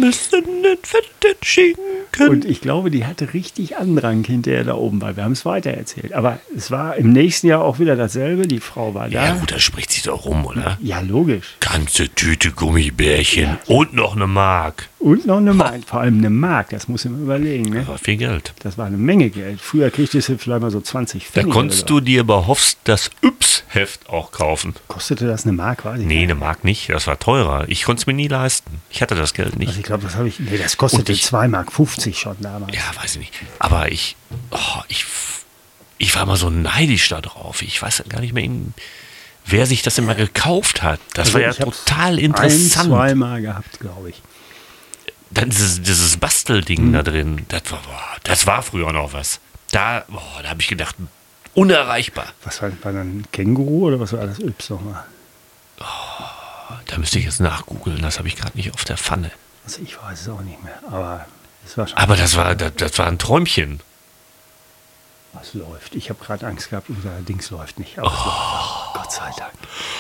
und ich glaube, die hatte richtig Andrang hinterher da oben, weil wir haben es weitererzählt. Aber es war im nächsten Jahr auch wieder dasselbe, die Frau war da.
Ja gut, das spricht sich doch rum, oder?
Ja, logisch.
Ganze Tüte Gummibärchen und noch eine Mark.
Und noch eine Mark, vor allem eine Mark, das muss ich mir überlegen. Ne?
Das war viel Geld.
Das war eine Menge Geld. Früher kriegtest du vielleicht mal so 20
Da
Pfennig.
konntest
oder so.
du dir bei Hoffs das Yps Heft auch kaufen.
Kostete das eine Mark, weiß ich
Nee,
nicht.
eine Mark nicht. Das war teurer. Ich konnte es mir nie leisten. Ich hatte das Geld nicht.
Also ich glaube, das habe ich. Nee, das kostete 2,50 Mark schon damals.
Ja, weiß ich nicht. Aber ich war mal so neidisch da drauf. Ich weiß gar nicht mehr, wer sich das immer gekauft hat. Das war ja
ich hab's
total interessant.
2 Mal gehabt, glaube ich.
Dann dieses Bastelding da drin, das war früher noch was. Da habe ich gedacht, unerreichbar.
Was war dann ein Känguru oder was war das Yps nochmal?
Da müsste ich jetzt nachgoogeln, das habe ich gerade nicht auf der Pfanne.
Also ich weiß es auch nicht mehr, aber es war schon.
Aber das war ein Träumchen.
Was läuft? Ich habe gerade Angst gehabt, unser Dings läuft nicht. Aber es läuft. Gott sei Dank.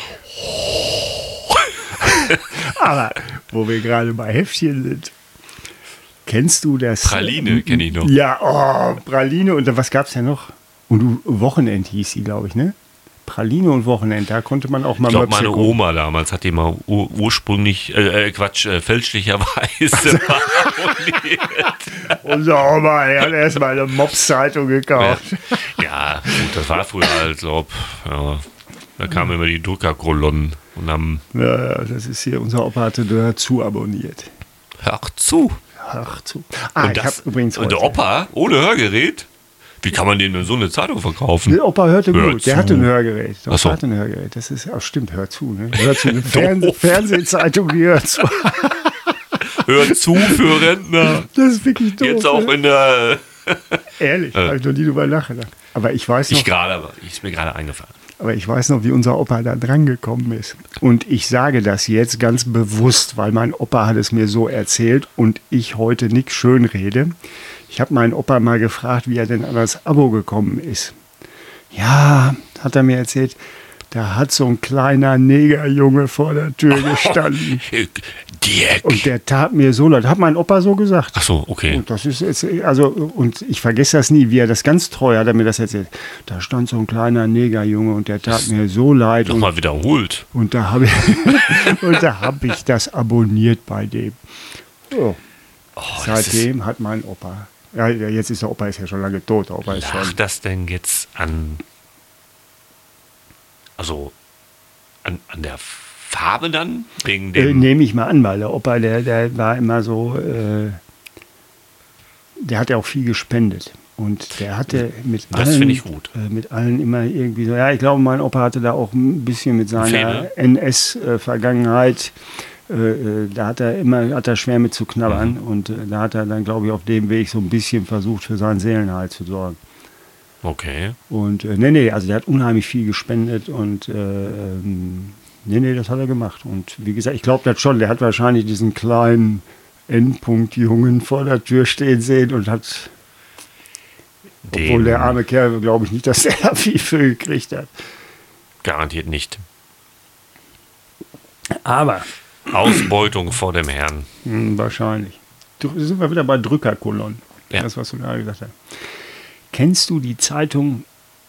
Aber wo wir gerade bei Heftchen sind, kennst du das?
Praline kenne ich noch.
Ja, Praline und was gab es ja noch? Und Wochenend hieß sie, glaube ich, ne? Praline und Wochenend, da konnte man auch mal
Ich glaube,
Möpse
meine
gucken.
Oma damals hat die mal fälschlicherweise abonniert.
Unser Oma, der hat erstmal eine Mops-Zeitung gekauft.
Ja, gut, das war früher halt so. Ja, da kamen immer die Druckerkolonnen und haben,
Ja, das ist hier, unser Opa hatte dazu abonniert.
hör zu.
Ach zu.
Und,
ich habe übrigens
und der
heute-
Opa ohne Hörgerät? Wie kann man denn so eine Zeitung verkaufen?
Der Opa hörte
Hör
gut, der
zu.
hatte ein Hörgerät. Der
Ach so.
Opa hatte ein Hörgerät. Das ist, stimmt, hör zu. Ne? Hör zu, eine
Doof.
Fernsehzeitung, die hört zu.
Hör zu für Rentner.
Das ist wirklich doof.
Jetzt auch
ne?
in der.
Ehrlich, habe ich noch nie drüber nachgedacht. Aber ich weiß noch,
Ist mir gerade eingefallen.
aber ich weiß noch, wie unser Opa da dran gekommen ist. Und ich sage das jetzt ganz bewusst, weil mein Opa hat es mir so erzählt und ich heute nichts schönrede. Ich habe meinen Opa mal gefragt, wie er denn an das Abo gekommen ist. Ja, hat er mir erzählt, da hat so ein kleiner Negerjunge vor der Tür gestanden.
Dirk.
Und der tat mir so leid. Hat mein Opa so gesagt.
Ach so, okay.
Und das ist jetzt, also, und ich vergesse das nie, wie er das ganz treu hat er mir das erzählt. Da stand so ein kleiner Negerjunge und der tat mir so leid.
Nochmal wiederholt.
Und da habe ich, ich das abonniert bei dem. So.
Oh, das ist,
Seitdem hat mein Opa, ja, jetzt ist der Opa ist ja schon lange tot. Der Opa ist
lag
schon,
das denn jetzt an der Farbe dann? Wegen dem.
nehme ich mal an, weil der Opa, der war immer so, der hat ja auch viel gespendet. Und der hatte mit
Das
allen,
finde ich gut.
Mit allen immer irgendwie so, ja, ich glaube, mein Opa hatte da auch ein bisschen mit seiner
Fehler?
NS-Vergangenheit, da hat er schwer mit zu knabbern. Und da hat er dann, glaube ich, auf dem Weg so ein bisschen versucht, für seinen Seelenheil zu sorgen.
Okay.
Und nee, also der hat unheimlich viel gespendet und nee, das hat er gemacht. Und wie gesagt, ich glaube das schon, der hat wahrscheinlich diesen kleinen Endpunkt-Jungen vor der Tür stehen sehen und hat, obwohl der arme Kerl, glaube ich nicht, dass er da viel für gekriegt hat.
Garantiert nicht.
Aber
Ausbeutung vor dem Herrn.
wahrscheinlich. Sind wir wieder bei Drückerkolonnen.
Ja.
Das, was du gerade gesagt hast. Kennst du die Zeitung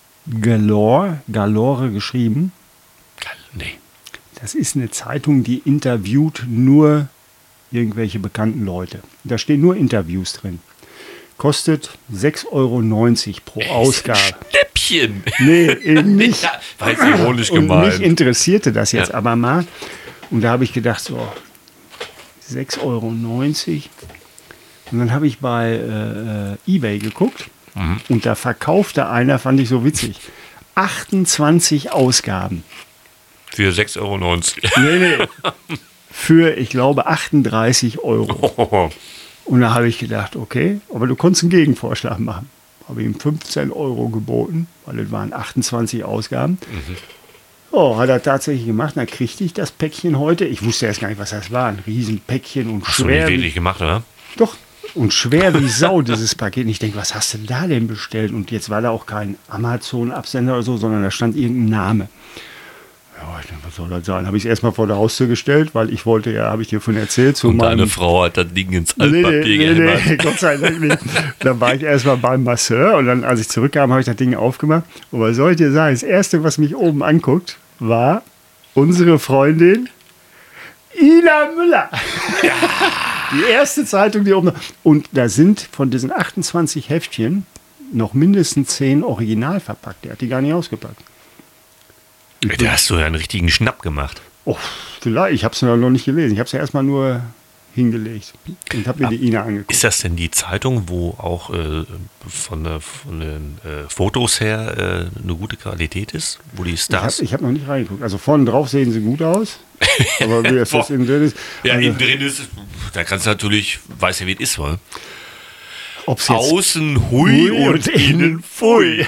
Galore geschrieben?
Nee.
Das ist eine Zeitung, die interviewt nur irgendwelche bekannten Leute. Da stehen nur Interviews drin. Kostet 6,90 € pro Ausgabe.
Schnäppchen.
Nee, eben nicht.
Ja, war jetzt ironisch
Und mich
gemeint.
interessierte das jetzt
Ja.
aber mal. Und da habe ich gedacht, so 6,90 €. Und dann habe ich bei eBay geguckt. Und da verkaufte einer, fand ich so witzig, 28 Ausgaben.
Für 6,90 €.
Nee. Für, ich glaube, 38 €.
Oh,
Und da habe ich gedacht, okay, aber du konntest einen Gegenvorschlag machen. Habe ihm 15 € geboten, weil es waren 28 Ausgaben. Oh, hat er tatsächlich gemacht. Dann kriegte ich das Päckchen heute. Ich wusste erst gar nicht, was das war. Ein Riesenpäckchen und
hast du nicht
schwer.
wirklich gemacht, oder?
Doch, und schwer wie Sau, dieses Paket. Und ich denke, was hast du da denn bestellt? Und jetzt war da auch kein Amazon-Absender oder so, sondern da stand irgendein Name. Ja, ich denke, was soll das sein? Habe ich es erstmal vor der Haustür gestellt, weil ich wollte ja, habe ich dir von erzählt, zu
Und
meinem...
deine Frau hat das Ding ins
Nee,
Altpapier gehämmert.
nee, Gott sei Dank nicht. Dann war ich erstmal beim Masseur und dann, als ich zurückkam, habe ich das Ding aufgemacht. Und was soll ich dir sagen? Das Erste, was mich oben anguckt, war unsere Freundin Ina Müller. Die erste Zeitung, die oben... Und da sind von diesen 28 Heftchen noch mindestens 10 original verpackt. Der hat die gar nicht ausgepackt.
Da hast du ja einen richtigen Schnapp gemacht.
Oh, vielleicht, ich habe es noch nicht gelesen. Ich habe es ja erstmal nur hingelegt und habe mir die Ina angeguckt.
Ist das denn die Zeitung, wo auch von den Fotos her eine gute Qualität ist? Wo die Stars...
Ich hab noch nicht reingeguckt. Also vorne drauf sehen sie gut aus. Aber wie das innen drin ist...
Ja,
also,
innen drin ist... Da kannst du natürlich... Weiß ja, wie es ist, wa?
Ob's jetzt
Außen hui und innen pfui.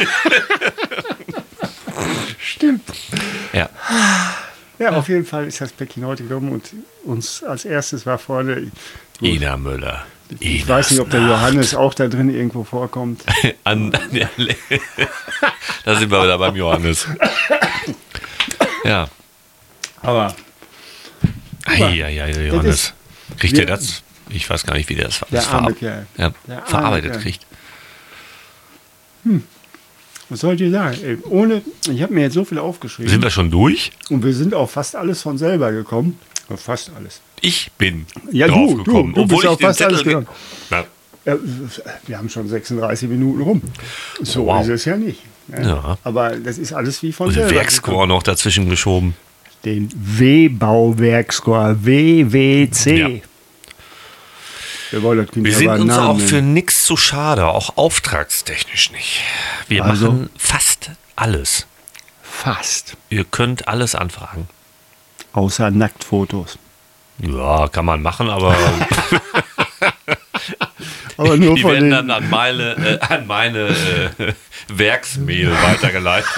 Stimmt.
Ja.
Ja, auf jeden Fall ist das Päckchen heute gekommen und uns als erstes war vorne...
Ina Müller.
Ich weiß nicht, ob der Johannes auch da drin irgendwo vorkommt.
Da sind wir wieder beim Johannes. Ja.
Aber
Johannes. Kriegt der das? Ich weiß gar nicht, wie der das
der arme Kerl.
Ja,
Der arme
verarbeitet
Kerl.
kriegt.
Was soll ich dir sagen? Ey, ich habe mir jetzt so viel aufgeschrieben.
Sind wir schon durch?
Und wir sind auf fast alles von selber gekommen. Auf fast alles.
Ich bin
Ja,
drauf
du
gekommen.
bist
obwohl ich
auf
den
fast alles
Zettel...
gekommen.
Na,
Ja, wir haben schon 36 Minuten rum. So
Wow.
ist es ja nicht. Ne?
Ja.
Aber das ist alles wie von
und den
selber.
Werkscore noch dazwischen geschoben.
Den W-Bauwerkscore, WWC.
Ja.
Wir wollen das Kind
Wir
ja
sind
beim
uns
Namen
auch
nennen.
für nichts zu schade, auch auftragstechnisch nicht. Wir
Also?
machen fast alles.
Fast.
Ihr könnt alles anfragen.
Außer Nacktfotos.
Ja, kann man machen, aber
Aber nur
die
von
werden
den,
dann an meine Werksmail weitergeleitet.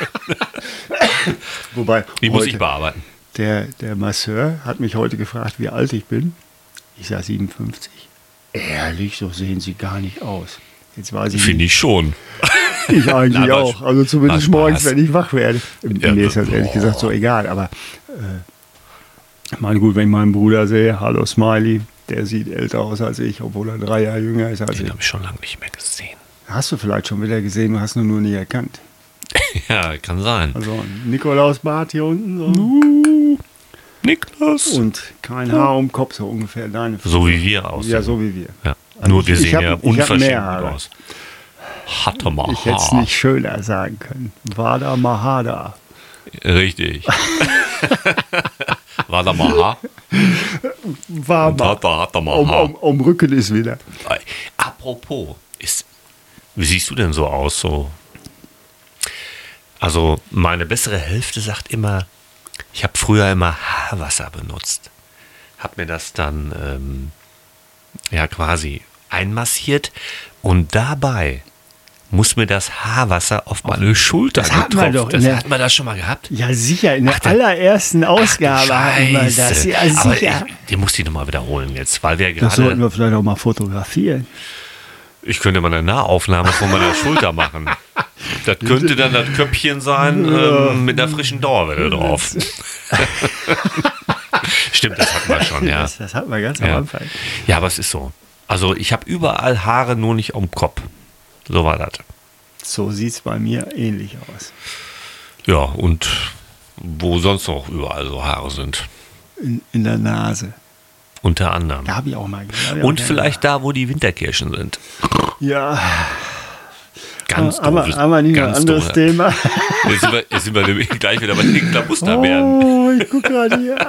wobei,
Die muss
heute,
ich bearbeiten.
der Masseur hat mich heute gefragt, wie alt ich bin. Ich sage 57. Ehrlich, so sehen Sie gar nicht aus. Jetzt weiß ich
Finde
nicht.
ich schon.
Ich eigentlich
Nein, war
auch. Also zumindest
war
morgens,
Spaß.
wenn ich wach werde.
Ja,
Mir ist das ehrlich gesagt so egal. Aber ich meine, gut, wenn ich meinen Bruder sehe, hallo Smiley, der sieht älter aus als ich, obwohl er 3 Jahre jünger ist als
Den
ich.
habe ich schon lange nicht mehr gesehen.
Hast du vielleicht schon wieder gesehen, du hast ihn nur nie erkannt.
Ja, kann sein.
Also ein Nikolausbart hier unten so.
Niklas.
Und kein Haar um den Kopf, so ungefähr deine
So wie wir aussehen.
Ja, so wie wir.
Ja.
Also
Nur wir
ich
sehen
hab-
ja
ich hab
unverschämt
mehr
gut
Haare.
aus. Hatte mal
Ich hätte es
Haar.
nicht schöner sagen können. Vada Mahada.
Richtig. War da mal Haar?
War
Und
mal.
hat er mal Haar.
Um Rücken ist wieder.
Apropos, wie siehst du denn so aus? Also meine bessere Hälfte sagt immer, ich habe früher immer Haarwasser benutzt. Hab mir das dann quasi einmassiert und dabei muss mir das Haarwasser auf meine Schulter
Das hatten wir doch in der-
Hat man das schon mal gehabt?
Ja, sicher. In der
Ach, der-
allerersten Ausgabe hatten wir das.
Scheiße.
Ja,
Aber
sicher.
den muss ich nochmal wiederholen jetzt, weil wir
Das sollten
gerade...
wir vielleicht auch mal fotografieren.
Ich könnte mal eine Nahaufnahme von meiner Schulter machen. Das könnte dann das Köpfchen sein mit einer frischen Dauerwelle drauf. Stimmt, das hatten wir schon, ja.
Das hatten wir ganz am
Ja.
Anfang.
Ja, aber es ist so. Also ich habe überall Haare, nur nicht am Kopf. So war das.
So sieht es bei mir ähnlich aus.
Ja, und wo sonst noch überall so Haare sind.
In der Nase.
Unter anderem.
Da habe ich auch mal gesehen.
Und vielleicht da, wo die Winterkirschen sind.
Ja,
Ganz
aber nicht ein
ganz
anderes
doof.
Thema.
Jetzt sind wir nämlich gleich wieder bei den Klabusterbeeren.
Oh, ich gucke gerade hier.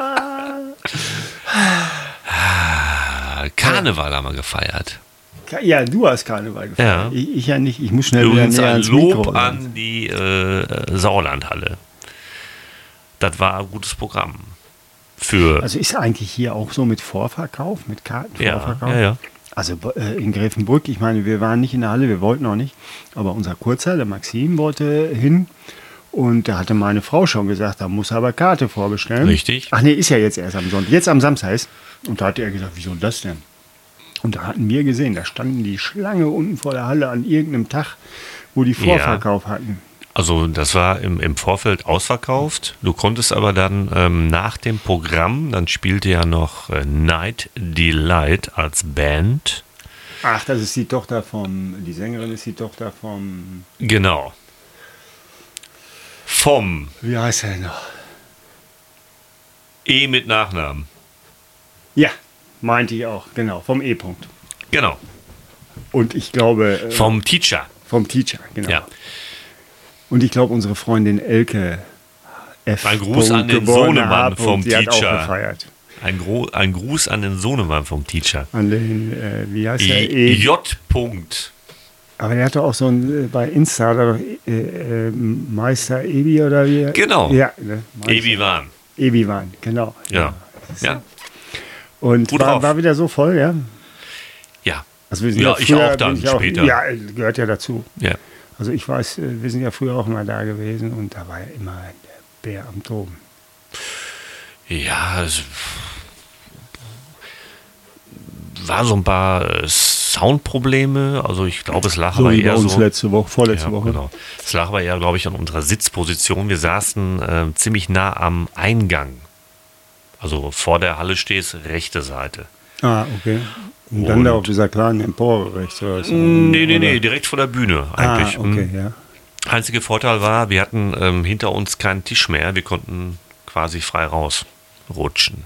Karneval haben wir gefeiert.
Ja, du hast Karneval gefeiert.
Ja.
Ich ja nicht. Ich muss schnell
Übrigens
wieder näher
ein
ans Mikro.
Lob an die Sauerlandhalle. Das war ein gutes Programm. Für
Also ist eigentlich hier auch so mit Vorverkauf, mit Kartenvorverkauf?
ja.
Also in Grevenbrück, ich meine, wir waren nicht in der Halle, wir wollten auch nicht, aber unser Kurzer, der Maxim, wollte hin und da hatte meine Frau schon gesagt, da muss er aber Karte vorbestellen.
Richtig.
Ach nee, ist ja jetzt erst am Sonntag, jetzt am Samstag ist. Und da hat er gesagt, wieso das denn? Und da hatten wir gesehen, da standen die Schlange unten vor der Halle an irgendeinem Tag, wo die Vorverkauf hatten.
Also das war im Vorfeld ausverkauft. Du konntest aber dann nach dem Programm, dann spielte ja noch Night Delight als Band.
Ach, das ist die Tochter die Sängerin ist die Tochter vom,
Genau. Vom
wie heißt er noch?
E mit Nachnamen.
Ja, meinte ich auch, genau, vom E-Punkt.
Genau.
Und ich glaube,
Vom Teacher.
vom Teacher, genau.
Ja.
Und ich glaube, unsere Freundin Elke F.
Ein Gruß an den
geborene
Sohnemann
H.
vom
Die hat auch
Teacher.
gefeiert.
Ein Gruß an den Sohnemann vom Teacher.
An den, wie heißt der?
J. -Punkt.
Aber der hatte auch so ein, bei Insta, da doch, Meister Ebi oder wie?
Genau.
Ja, ne?
Ebi-Wan.
Ebi-Wan, genau.
Ja. Ja.
Und
Gut drauf.
war wieder so voll, ja?
Ja.
Also wir sind
Ja, ich
früher,
auch dann
bin ich auch,
später.
Ja, gehört ja dazu.
Ja.
Also ich weiß, wir sind ja früher auch immer da gewesen und da war ja immer der Bär am Toben.
Ja, es war so ein paar Soundprobleme. Also ich glaube, es lag
So
aber
wie bei
eher
uns
so.
vorletzte Woche.
Genau. Es lag aber eher, glaube ich, an unserer Sitzposition. Wir saßen ziemlich nah am Eingang. Also vor der Halle stehst, rechte Seite.
Ah, okay. Und dann da auf dieser kleinen Empore rechts. Oder so.
Nee, direkt vor der Bühne eigentlich.
Ah, okay, ja.
Einziger Vorteil war, wir hatten hinter uns keinen Tisch mehr. Wir konnten quasi frei rausrutschen.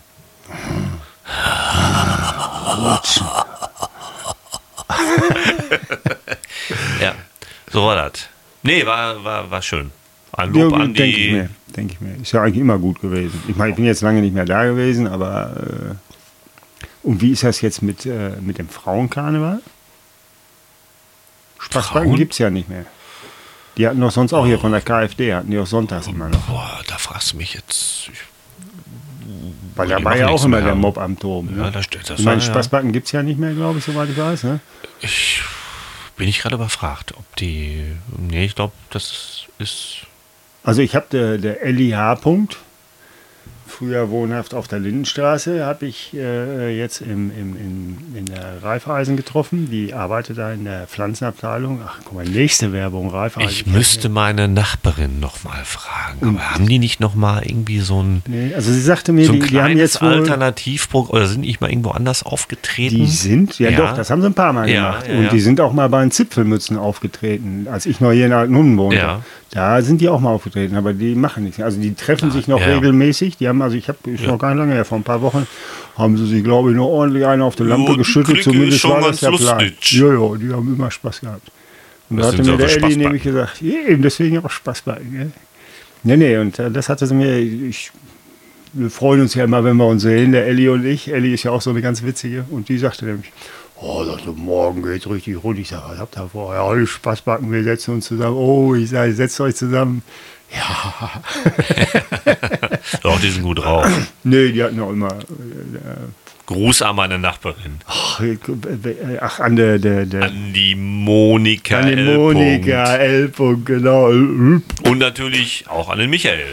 Ja, so war das. Nee, war schön. Ein Lob an die...
Denke ich mir. Ist ja eigentlich immer gut gewesen. Ich meine, ich bin jetzt lange nicht mehr da gewesen, aber und wie ist das jetzt mit dem Frauenkarneval? Spaßbalken gibt es ja nicht mehr. Die hatten doch sonst auch hier von der KfD, hatten die auch sonntags immer noch.
Boah, da fragst du mich jetzt...
Weil da
die
war ja
machen
auch
nichts
immer
mehr.
der Mob am Toben.
Ja,
Ne?
das steht. Das
Ich meine,
war ja-
Spaßbalken gibt es ja nicht mehr, glaube ich, soweit ich weiß. Ne?
Bin ich gerade überfragt, ob die... Nee, ich glaube, das ist...
Also ich habe der LIH Punkt, früher wohnhaft auf der Lindenstraße, habe ich jetzt in der Raiffeisen getroffen. Die arbeitet da in der Pflanzenabteilung. Ach, guck mal, nächste Werbung, Raiffeisen.
Ich müsste meine Nachbarin noch mal fragen. Aber haben die nicht noch mal irgendwie so ein...
Nee, also sie sagte mir,
So ein
die haben
kleines
jetzt wohl...
Alternativprogramm, oder sind nicht mal irgendwo anders aufgetreten?
Die sind, ja,
Ja.
doch, das haben sie ein paar Mal
Ja,
gemacht.
ja,
Und
ja.
die sind auch mal bei den Zipfelmützen aufgetreten, als ich noch hier in Altenhunden wohnte.
Ja.
Da sind die auch mal aufgetreten, aber die machen nichts. Also die treffen sich noch
ja.
regelmäßig. Die haben, also ich habe noch gar nicht lange her, vor ein paar Wochen, haben sie sich, glaube ich, noch ordentlich eine auf die Lampe
Ja, die
geschüttelt.
Clique
Zumindest
ist schon
war das
ganz
der Plan.
lustig.
Ja, die haben immer Spaß gehabt. Und da
Das
hatte
sind
mir
so
der Elli
Spaßbalken.
nämlich gesagt, ja, eben deswegen auch Spaß bei. Ne? Nee, und das hatte sie mir, wir freuen uns ja immer, wenn wir uns sehen, der Elli und ich. Elli ist ja auch so eine ganz witzige. Und die sagte nämlich, oh, morgen geht's richtig rund. Ich sage, was habt ihr vor? Ja, die Spaßbacken, wir setzen uns zusammen. Oh, ich sage, setzt euch zusammen. Ja.
Doch, die sind gut drauf.
Nee, die hatten auch immer.
Gruß an meine Nachbarin.
Ach, an der
An die Monika
an die
L.
Monika L. Punkt, genau.
Und natürlich auch an den Michael.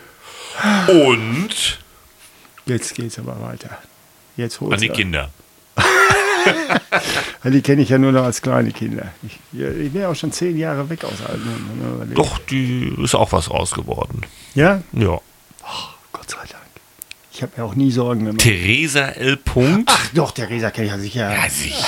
Und
Jetzt geht's aber weiter. Jetzt holt's
an die
er.
Kinder.
Die kenne ich ja nur noch als kleine Kinder. Ich bin ja auch schon 10 Jahre weg aus Altenhunden.
Doch, die ist auch was raus geworden.
Ja?
Ja.
Gott sei Dank. Ich habe mir auch nie Sorgen gemacht.
Theresa L.
Ach doch, Theresa kenne ich ja sicher.
Ja, sicher.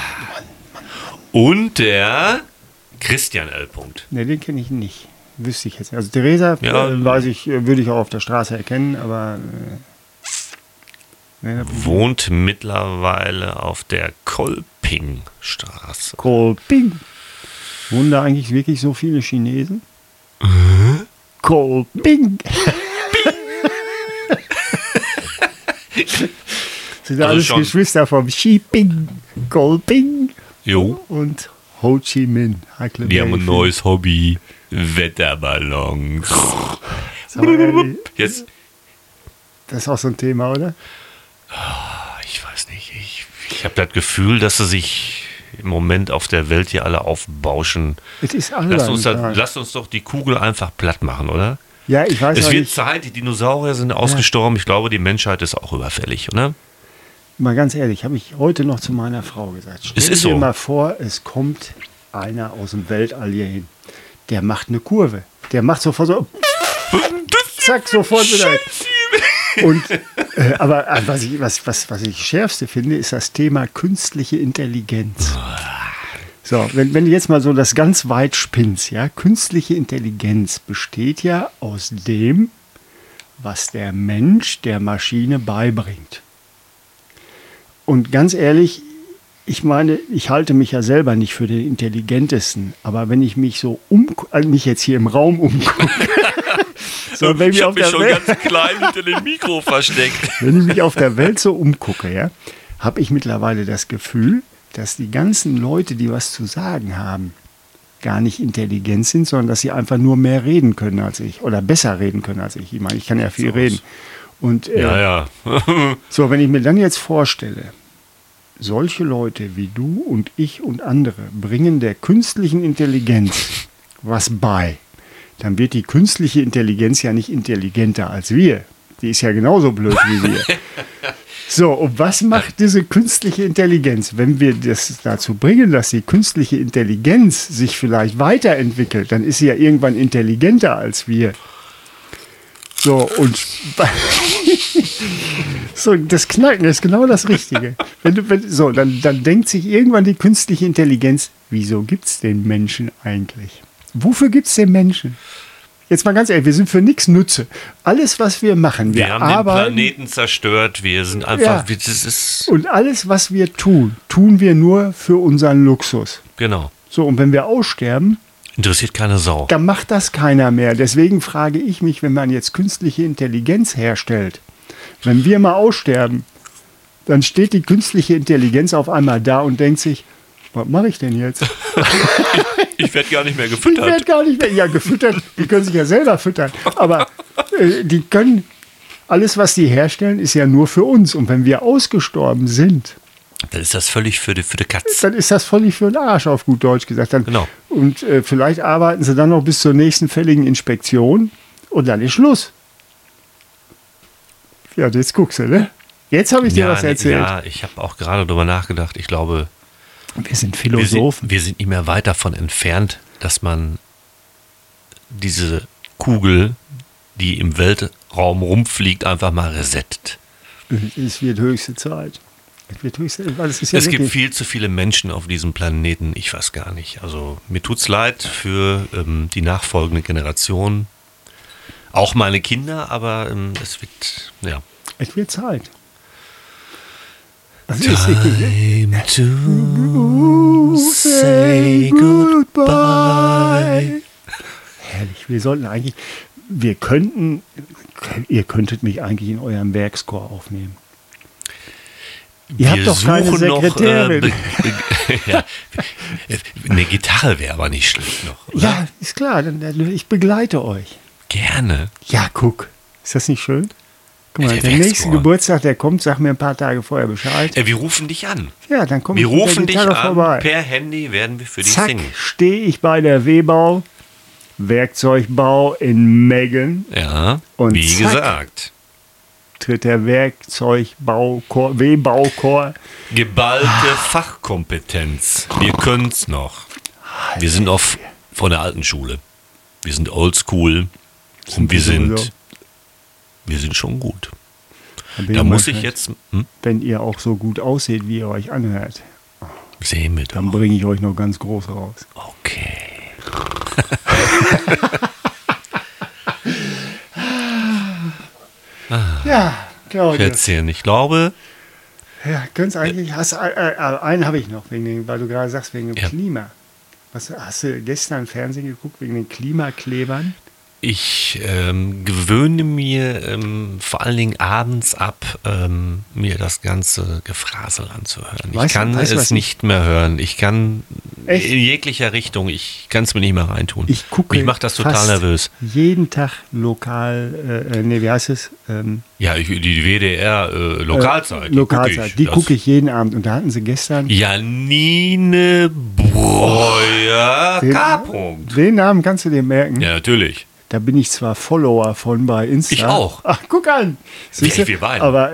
Und der Christian L.
Ne, den kenne ich nicht. Wüsste ich jetzt nicht. Also Theresa,
Ja.
weiß ich, würde ich auch auf der Straße erkennen, aber
Wohnt mittlerweile auf der Kolpingstraße.
Kolping. Wohnen da eigentlich wirklich so viele Chinesen? Kolping. Sind
Also
alles
schon.
Geschwister vom Xi Ping, Kolping
Jo,
und Ho Chi Minh.
die haben ein neues Hobby. Wetterballons. Jetzt,
Das ist auch so ein Thema, oder?
ich weiß nicht, ich habe das Gefühl, dass sie sich im Moment auf der Welt hier alle aufbauschen.
Es ist
Lasst uns doch die Kugel einfach platt machen, oder?
Ja, ich weiß
Es
auch
wird
nicht.
Zeit, die Dinosaurier sind ausgestorben. Ich glaube, die Menschheit ist auch überfällig, oder?
Mal ganz ehrlich, habe ich heute noch zu meiner Frau gesagt. Stell
Es ist
dir
so.
mal vor, es kommt einer aus dem Weltall hier hin. Der macht eine Kurve. Der macht sofort so, zack, sofort wieder. Und, aber was ich schärfste finde, ist das Thema künstliche Intelligenz. So, wenn du jetzt mal so das ganz weit spinnst, ja, künstliche Intelligenz besteht ja aus dem, was der Mensch der Maschine beibringt. Und ganz ehrlich, ich meine, ich halte mich ja selber nicht für den Intelligentesten, aber wenn ich mich so mich jetzt hier im Raum umgucke, So, wenn
Ich
wir
habe
auf
mich
der
schon
Welt,
ganz klein hinter dem Mikro versteckt.
wenn ich mich auf der Welt so umgucke, ja, habe ich mittlerweile das Gefühl, dass die ganzen Leute, die was zu sagen haben, gar nicht intelligent sind, sondern dass sie einfach nur mehr reden können als ich oder besser reden können als ich. Ich meine, ich kann ja viel reden. Und
Ja.
so, wenn ich mir dann jetzt vorstelle, solche Leute wie du und ich und andere bringen der künstlichen Intelligenz was bei, dann wird die künstliche Intelligenz ja nicht intelligenter als wir. Die ist ja genauso blöd wie wir. So, und was macht diese künstliche Intelligenz? Wenn wir das dazu bringen, dass die künstliche Intelligenz sich vielleicht weiterentwickelt, dann ist sie ja irgendwann intelligenter als wir. So, und so, das Knacken ist genau das Richtige. Dann denkt sich irgendwann die künstliche Intelligenz, wieso gibt es den Menschen eigentlich? Wofür gibt es den Menschen? Jetzt mal ganz ehrlich, wir sind für nichts Nütze. Alles, was wir machen,
Wir haben den Planeten zerstört, wir sind einfach,
Ja.
das ist,
Und alles, was wir tun, tun wir nur für unseren Luxus.
genau,
So, und wenn wir aussterben,
interessiert keine Sau.
dann macht das keiner mehr. Deswegen frage ich mich, wenn man jetzt künstliche Intelligenz herstellt, wenn wir mal aussterben, dann steht die künstliche Intelligenz auf einmal da und denkt sich, was mache ich denn jetzt?
Ich werde gar nicht mehr
Ich
gefüttert.
werde gar nicht mehr. Ja, gefüttert, die können sich ja selber füttern. Aber die können, alles, was die herstellen, ist ja nur für uns. Und wenn wir ausgestorben sind,
Dann ist das völlig für die Katz.
dann ist das völlig für den Arsch, auf gut Deutsch gesagt. Dann,
Genau.
Und vielleicht arbeiten sie dann noch bis zur nächsten fälligen Inspektion und dann ist Schluss. Ja, jetzt guckst du, ne? Jetzt habe ich dir was erzählt.
Ja, ich habe auch gerade darüber nachgedacht. Ich glaube,
Wir sind
wir
Philosophen.
sind nicht mehr weit davon entfernt, dass man diese Kugel, die im Weltraum rumfliegt, einfach mal resettet.
Es wird höchste Zeit. Weil es ist ja
Es gibt
wirklich,
viel zu viele Menschen auf diesem Planeten, ich weiß gar nicht. Also mir tut's leid für die nachfolgende Generation. Auch meine Kinder, aber es wird, ja.
es wird Zeit. Also es ist wirklich,
Time to say goodbye.
herrlich. Wir sollten eigentlich, ihr könntet mich eigentlich in eurem Werkschor aufnehmen. Ihr habt doch keine Sekretärin.
Ja, eine Gitarre wäre aber nicht schlecht noch. Oder?
Ja, ist klar. Ich begleite euch.
Gerne.
Ja, guck. Ist das nicht schön? Guck mal,
Der
der
Werkschor.
nächste Geburtstag, der kommt, sag mir ein paar Tage vorher Bescheid.
Wir rufen dich an.
Ja, dann komme
Wir
ich mit
rufen
der
dich
Gitarre
an.
vorbei.
Per Handy werden wir für dich
Zack,
singen.
stehe ich bei der Webau, Werkzeugbau in Meggen,
Ja,
Und
wie
zack.
gesagt.
tritt der Werkzeugbauchor, Webauchor.
Geballte Fachkompetenz. Wir können's noch. Wir sind von der alten Schule. Wir sind oldschool. Und wir
sowieso.
sind schon gut.
Dann bin
Da
ich
muss
mal
ich
fest.
jetzt,
Wenn ihr auch so gut aussieht, wie ihr euch anhört,
sehen wir
dann
doch.
bringe ich euch noch ganz groß raus.
Okay.
Ja, Claudius.
Schätzchen, ich glaube,
Ja, könnt's eigentlich. Einen habe ich noch, weil du gerade sagst, wegen dem
Ja.
Klima. Hast du gestern Fernsehen geguckt wegen den Klimaklebern?
ich gewöhne mir vor allen Dingen abends ab, mir das ganze Gefrasel anzuhören. Ich
Weißt du,
kann
was
es nicht mehr hören. Ich kann
Echt?
in jeglicher Richtung, ich kann es mir nicht mehr reintun.
Ich gucke.
Mich macht das total
fast
nervös.
Jeden Tag lokal, wie heißt es?
Ja, die WDR Lokalzeit.
Lokalzeit. Die gucke ich jeden Abend. Und da hatten sie gestern.
Janine Breuer K. -Punkt.
Den Namen kannst du dir merken.
Ja, natürlich.
Da bin ich zwar Follower von bei Insta.
Ich auch.
Ach, guck an. Siehste?
Wir beiden.
Aber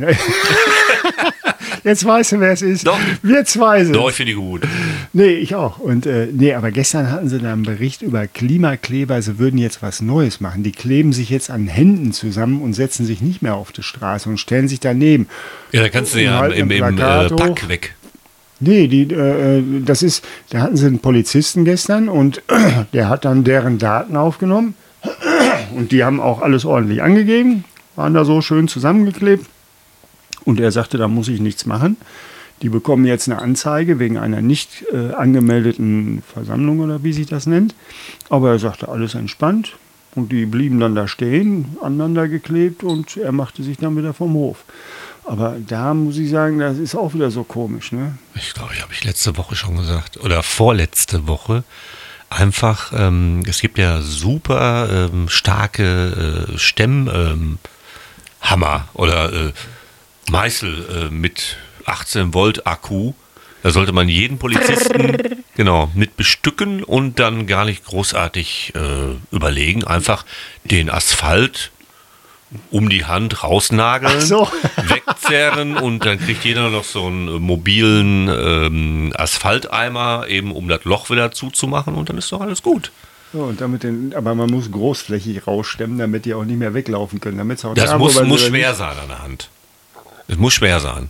jetzt weißt du, wer es ist.
Doch.
Wir zwei sind.
Doch, ich finde die gut.
Nee, ich auch. Und aber gestern hatten sie da einen Bericht über Klimakleber. Sie würden jetzt was Neues machen. Die kleben sich jetzt an Händen zusammen und setzen sich nicht mehr auf die Straße und stellen sich daneben.
Ja, da kannst du
Und
ja
halten
im
ein Plakat
Pack
hoch.
weg.
Nee, da hatten sie einen Polizisten gestern und der hat dann deren Daten aufgenommen und die haben auch alles ordentlich angegeben, waren da so schön zusammengeklebt und er sagte, da muss ich nichts machen. Die bekommen jetzt eine Anzeige wegen einer nicht angemeldeten Versammlung oder wie sich das nennt, aber er sagte, alles entspannt, Und die blieben dann da stehen, aneinander geklebt und er machte sich dann wieder vom Hof. Aber da muss ich sagen, das ist auch wieder so komisch, ne?
Ich glaube, habe ich letzte Woche schon gesagt. Oder vorletzte Woche. Einfach, es gibt ja super starke Stemmhammer oder Meißel mit 18 Volt Akku. Da sollte man jeden Polizisten mit bestücken und dann gar nicht großartig überlegen. Einfach den Asphalt um die Hand rausnageln, wegzerren und dann kriegt jeder noch so einen mobilen Asphalteimer, eben um das Loch wieder zuzumachen und dann ist doch alles gut.
So, und aber man muss großflächig rausstemmen, damit die auch nicht mehr weglaufen können. Damit's auch
das muss schwer sein an der Hand. Es muss schwer sein.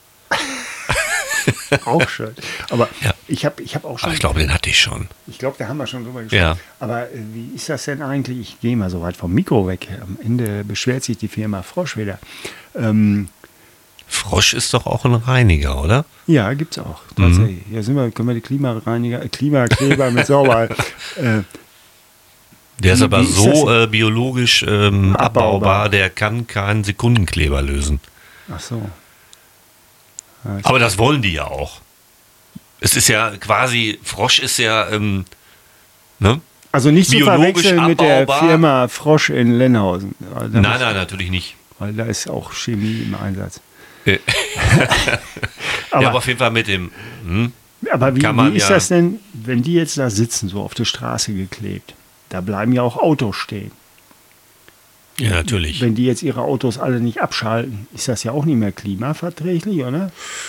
Auch schön. Aber ich hab auch schon.
Aber ich glaube, den hatte ich schon.
Ich glaube, da haben wir schon drüber gesprochen.
Ja.
Aber wie ist das denn eigentlich? Ich gehe mal so weit vom Mikro weg. Am Ende beschwert sich die Firma Frosch wieder.
Frosch ist doch auch ein Reiniger, oder?
Ja, gibt's auch. Tatsächlich. Ja, können wir die Klimakleber mit sauber.
Der ist aber so biologisch abbaubar, der kann keinen Sekundenkleber lösen.
Ach so.
Aber das wollen die ja auch. Es ist ja quasi, Frosch ist ja, ne?
Also nicht zu verwechseln mit der
abbaubar.
Firma Frosch in Lenhausen.
Nein, natürlich nicht.
Weil da ist auch Chemie im Einsatz.
Aber auf jeden Fall mit dem.
Aber wie ist das denn, wenn die jetzt da sitzen, so auf der Straße geklebt? Da bleiben ja auch Autos stehen.
Ja, natürlich.
Wenn die jetzt ihre Autos alle nicht abschalten, ist das ja auch nicht mehr klimaverträglich, oder?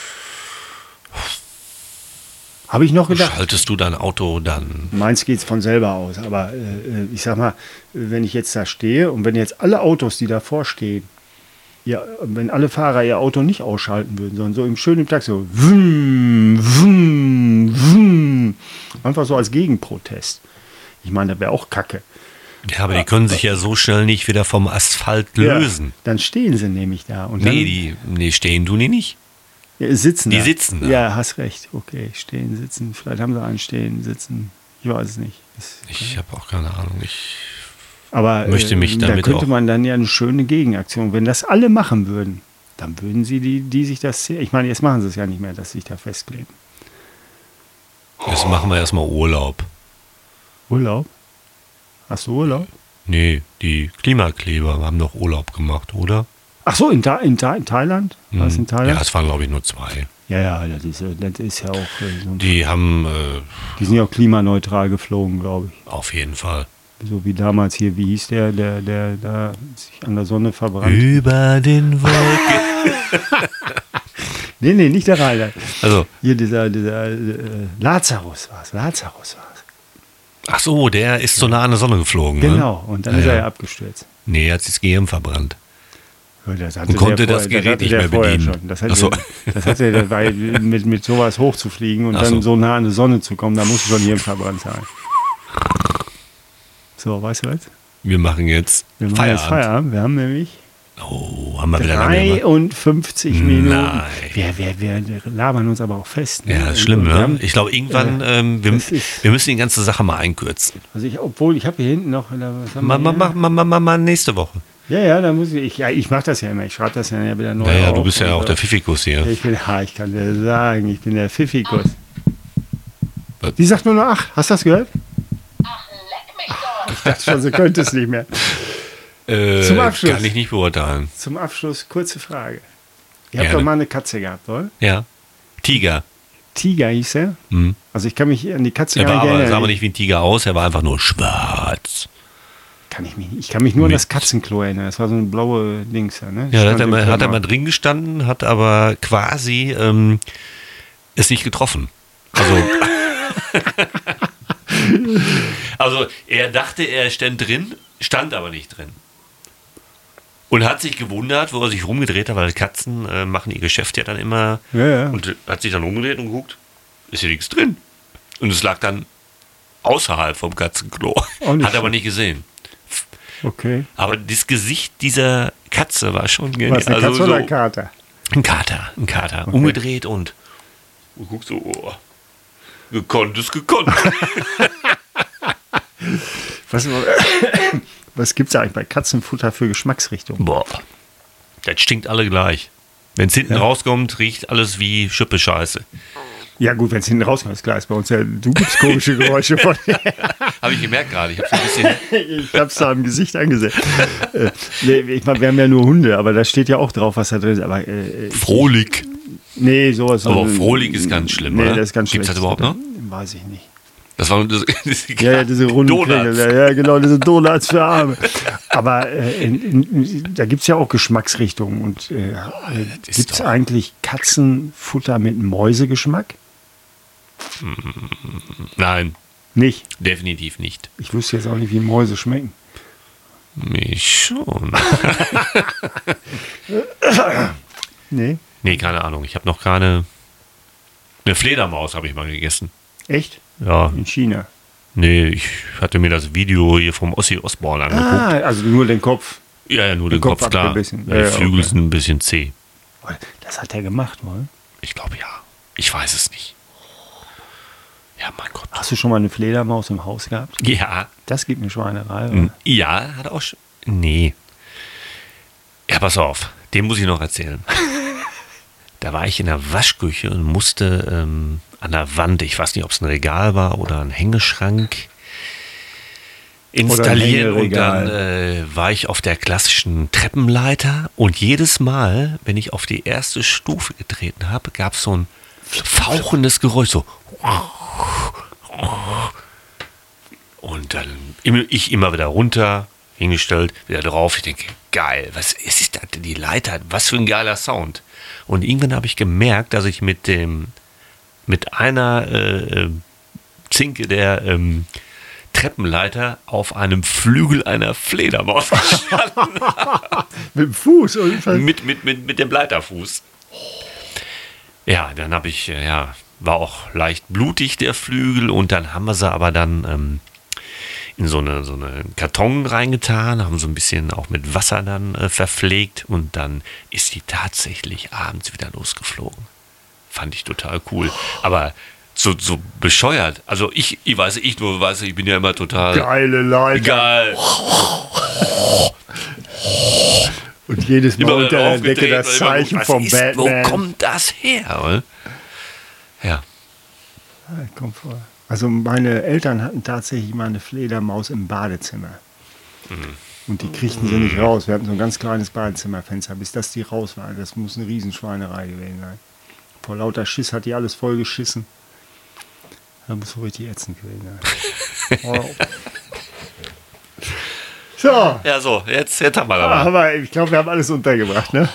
Habe ich noch gedacht.
Schaltest du dein Auto dann?
Meins geht es von selber aus. Aber ich sag mal, wenn ich jetzt da stehe und wenn jetzt alle Autos, die davor stehen, wenn alle Fahrer ihr Auto nicht ausschalten würden, sondern so schön im Takt so wum, wum, wum, einfach so als Gegenprotest. Ich meine, das wäre auch Kacke.
Ja, aber die können sich ja so schnell nicht wieder vom Asphalt lösen.
Dann stehen sie nämlich da. Und
stehen tun die nicht.
Ja, sitzen
die
da.
Sitzen da.
Ja, hast recht. Okay, stehen, sitzen. Vielleicht haben sie einen stehen, sitzen. Ich weiß es nicht.
Ich habe auch keine Ahnung.
Aber
möchte mich damit
da könnte man dann ja eine schöne Gegenaktion. Wenn das alle machen würden, dann würden sie die sich das... Ich meine, jetzt machen sie es ja nicht mehr, dass sie sich da festkleben.
Jetzt machen wir erstmal Urlaub.
Urlaub? Hast du Urlaub?
Nee, die Klimakleber haben doch Urlaub gemacht, oder?
Ach so, in Thailand? War es in Thailand?
Ja, es waren, glaube ich, nur 2.
Ja, das ist ja auch...
die
sind ja auch klimaneutral geflogen, glaube ich.
Auf jeden Fall.
So wie damals hier, wie hieß der da sich an der Sonne verbrannt?
Über den Wolken.
nee, nicht der Rainer.
Also.
Hier dieser Lazarus war es.
Ach so, der ist so nah an der Sonne geflogen.
Genau, und dann ist er ja abgestürzt.
Nee, er hat sich das Gehirn verbrannt.
Und
konnte das Gerät nicht mehr bedienen.
Das hatte weil mit sowas hochzufliegen und dann so nah an die Sonne zu kommen, da muss schon Hirn verbrannt sein. So, weißt du was?
Wir machen jetzt
Feierabend. Wir haben nämlich
haben wir wieder
53 Minuten.
Nein.
Wir labern uns aber auch fest. Ne?
Ja, das ist schlimm, ne? Ich glaube, irgendwann, wir müssen die ganze Sache mal einkürzen.
Also ich habe hier hinten noch...
Mal nächste Woche.
Ja, da muss ich mache das ja immer. Ich schreibe das ja wieder neu auf.
Ja, du bist ja auch der Pfiffikus hier.
Ich kann dir sagen, ich bin der Pfiffikus. Die sagt nur noch 8. Hast du das gehört?
Ach, leck mich doch.
Ich dachte schon, sie könnte es nicht mehr. Zum Abschluss.
Kann ich nicht beurteilen.
Zum Abschluss, kurze Frage. Ihr habt doch mal eine Katze gehabt, oder?
Ja. Tiger
hieß er?
Mhm.
Also ich kann mich an die Katze
gar
nicht erinnern.
Er sah aber nicht wie ein Tiger aus, er war einfach nur schwarz.
Ich kann mich nur an das Katzenklo erinnern. Das war so eine blaue Dings. Ne?
Ja, da hat er mal drin gestanden, hat aber quasi es nicht getroffen. Also er dachte, er stand aber nicht drin. Und hat sich gewundert, wo er sich rumgedreht hat, weil Katzen machen ihr Geschäft ja dann immer.
Ja.
Und hat sich dann umgedreht und geguckt, ist hier nichts drin. Und es lag dann außerhalb vom Katzenklo. Hat aber nicht gesehen.
Okay.
Aber das Gesicht dieser Katze war schon
genial. Was, eine Katze oder ein Kater?
Ein Kater. Okay. Umgedreht und guckt so, gekonnt ist gekonnt.
Was gibt es eigentlich bei Katzenfutter für Geschmacksrichtungen?
Boah. Das stinkt alle gleich. Wenn es hinten rauskommt, riecht alles wie Schippe-Scheiße.
Ja gut, wenn es hinten rauskommt, ist klar. Ist bei uns ja, du gibst komische Geräusche von dir.
Habe ich gemerkt gerade. Ich habe so ein bisschen...
Ich hab's da im Gesicht angesehen. Nee, ich meine, wir haben ja nur Hunde, aber da steht ja auch drauf, was da drin ist. Aber,
Frohlich.
nee, sowas.
Aber Frohlich ist ganz schlimm,
Nee,
oder?
das ist ganz schlimm.
Gibt's das überhaupt noch?
Weiß ich nicht.
Das war das,
Ja, diese runden
Donuts.
Kringel. Ja, genau, diese Donuts für Arme. Aber da gibt es ja auch Geschmacksrichtungen. Und
ist
gibt es
doch-
eigentlich Katzenfutter mit Mäusegeschmack?
Nein,
Nicht.
definitiv nicht.
Ich wüsste jetzt auch nicht, wie Mäuse schmecken.
Mich schon.
Nee.
Nee, keine Ahnung. Ich habe noch keine... Eine Fledermaus habe ich mal gegessen.
Echt?
Ja,
In China.
nee, ich hatte mir das Video hier vom Ossi Osborn angeguckt.
Ah, also nur den Kopf.
Ja, nur den
Kopf
Kopf, klar.
abgebissen.
Ja,
Ja,
die
ja,
Flügel
okay.
sind ein bisschen zäh.
Das hat er gemacht, mal.
Ich glaube ja. Ich weiß es nicht. Ja, mein Gott.
Hast du schon mal eine Fledermaus im Haus gehabt?
Ja.
Das gibt eine Schweinerei. Oder?
Ja, hat auch schon. Nee. Ja, pass auf. Den muss ich noch erzählen. Da war ich in der Waschküche und musste an der Wand, ich weiß nicht, ob es ein Regal war oder ein Hängeschrank, installieren. Und dann war ich auf der klassischen Treppenleiter und jedes Mal, wenn ich auf die erste Stufe getreten habe, gab es so ein fauchendes Geräusch, so. Und dann ich immer wieder runter, hingestellt, wieder drauf. Ich denke, geil, was ist das denn, die Leiter? Was für ein geiler Sound. Und irgendwann habe ich gemerkt, dass ich mit einer Zinke der Treppenleiter auf einem Flügel einer Fledermaus gestanden habe.
Mit dem Fuß.
mit dem Leiterfuß. Ja, dann habe ich, war auch leicht blutig der Flügel und dann haben wir sie aber dann in so eine Karton reingetan, haben so ein bisschen auch mit Wasser dann verpflegt und dann ist die tatsächlich abends wieder losgeflogen. Fand ich total cool. Aber so bescheuert. Also ich bin ja immer total
Geile Leiter.
geil.
Und jedes Mal
Immer
unter
wieder
der Decke
aufgedreht,
das
immer
Zeichen
was
vom
ist,
Batman.
Wo kommt das her? Oder? Ja.
Kommt vor. Also meine Eltern hatten tatsächlich mal eine Fledermaus im Badezimmer. Und die kriegten sie nicht raus. Wir hatten so ein ganz kleines Badezimmerfenster, bis das die raus war. Das muss eine Riesenschweinerei gewesen sein. Vor lauter Schiss hat die alles voll geschissen. Da muss so richtig ätzend gewesen sein. Wow. So,
Ja, so, jetzt haben wir aber.
aber ich glaube, wir haben alles untergebracht, ne?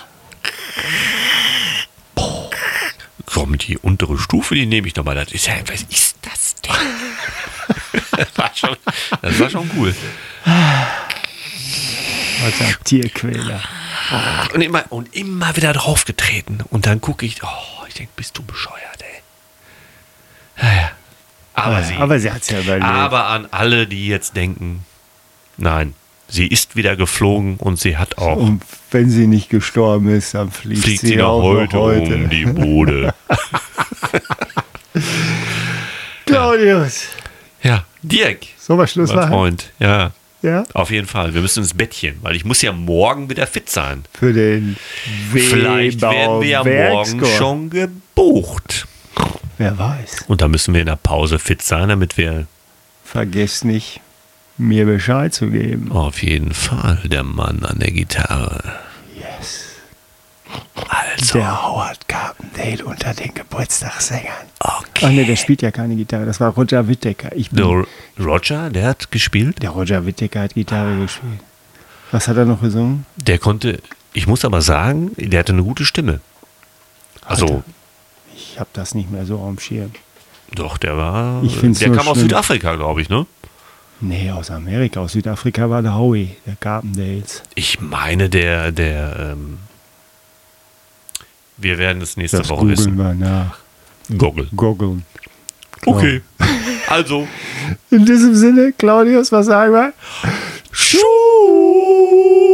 Komm, die untere Stufe, die nehme ich nochmal. Das ist ja, was ist das denn? das war schon cool.
Alter Tierquäler.
Und immer wieder draufgetreten. Und dann gucke ich, ich denke, bist du bescheuert, ey. Ja.
Aber sie hat es ja überlebt.
Aber an alle, die jetzt denken, nein, sie ist wieder geflogen und sie hat auch.
Und wenn sie nicht gestorben ist, dann fliegt sie
noch
auch
heute
noch heute.
um die Bude.
Claudius,
Ja, Dirk,
sollen wir Schluss
mein
machen?
Freund. Ja,
Ja?
auf jeden Fall. Wir müssen ins Bettchen, weil ich muss ja morgen wieder fit sein.
Für den
Vielleicht werden wir ja morgen
Werkscore.
schon gebucht.
Wer weiß.
Und da müssen wir in der Pause fit sein, damit wir
Vergesst nicht, mir Bescheid zu geben.
auf jeden Fall der Mann an der Gitarre.
Yes.
Also,
Der Howard Carpendale unter den Geburtstagssängern.
okay.
Ach nee, der spielt ja keine Gitarre. Das war Roger Whittaker.
Der Roger, der hat gespielt.
Der Roger Whittaker hat Gitarre gespielt. Was hat er noch gesungen?
Der konnte, ich muss aber sagen, der hatte eine gute Stimme. Also,
Ich habe das nicht mehr so auf dem Schirm.
doch, der war,
Ich find's
der
nur
kam aus
schlimm.
Südafrika, glaube ich, ne?
Nee, aus Amerika. Aus Südafrika war der Howie, der Carpendales.
Ich meine, wir werden es nächste
Das
Woche
googeln
wissen.
wir nach.
Goggle.
Goggeln.
Okay. Also,
In diesem Sinne, Claudius, was sagen wir?
Schuh!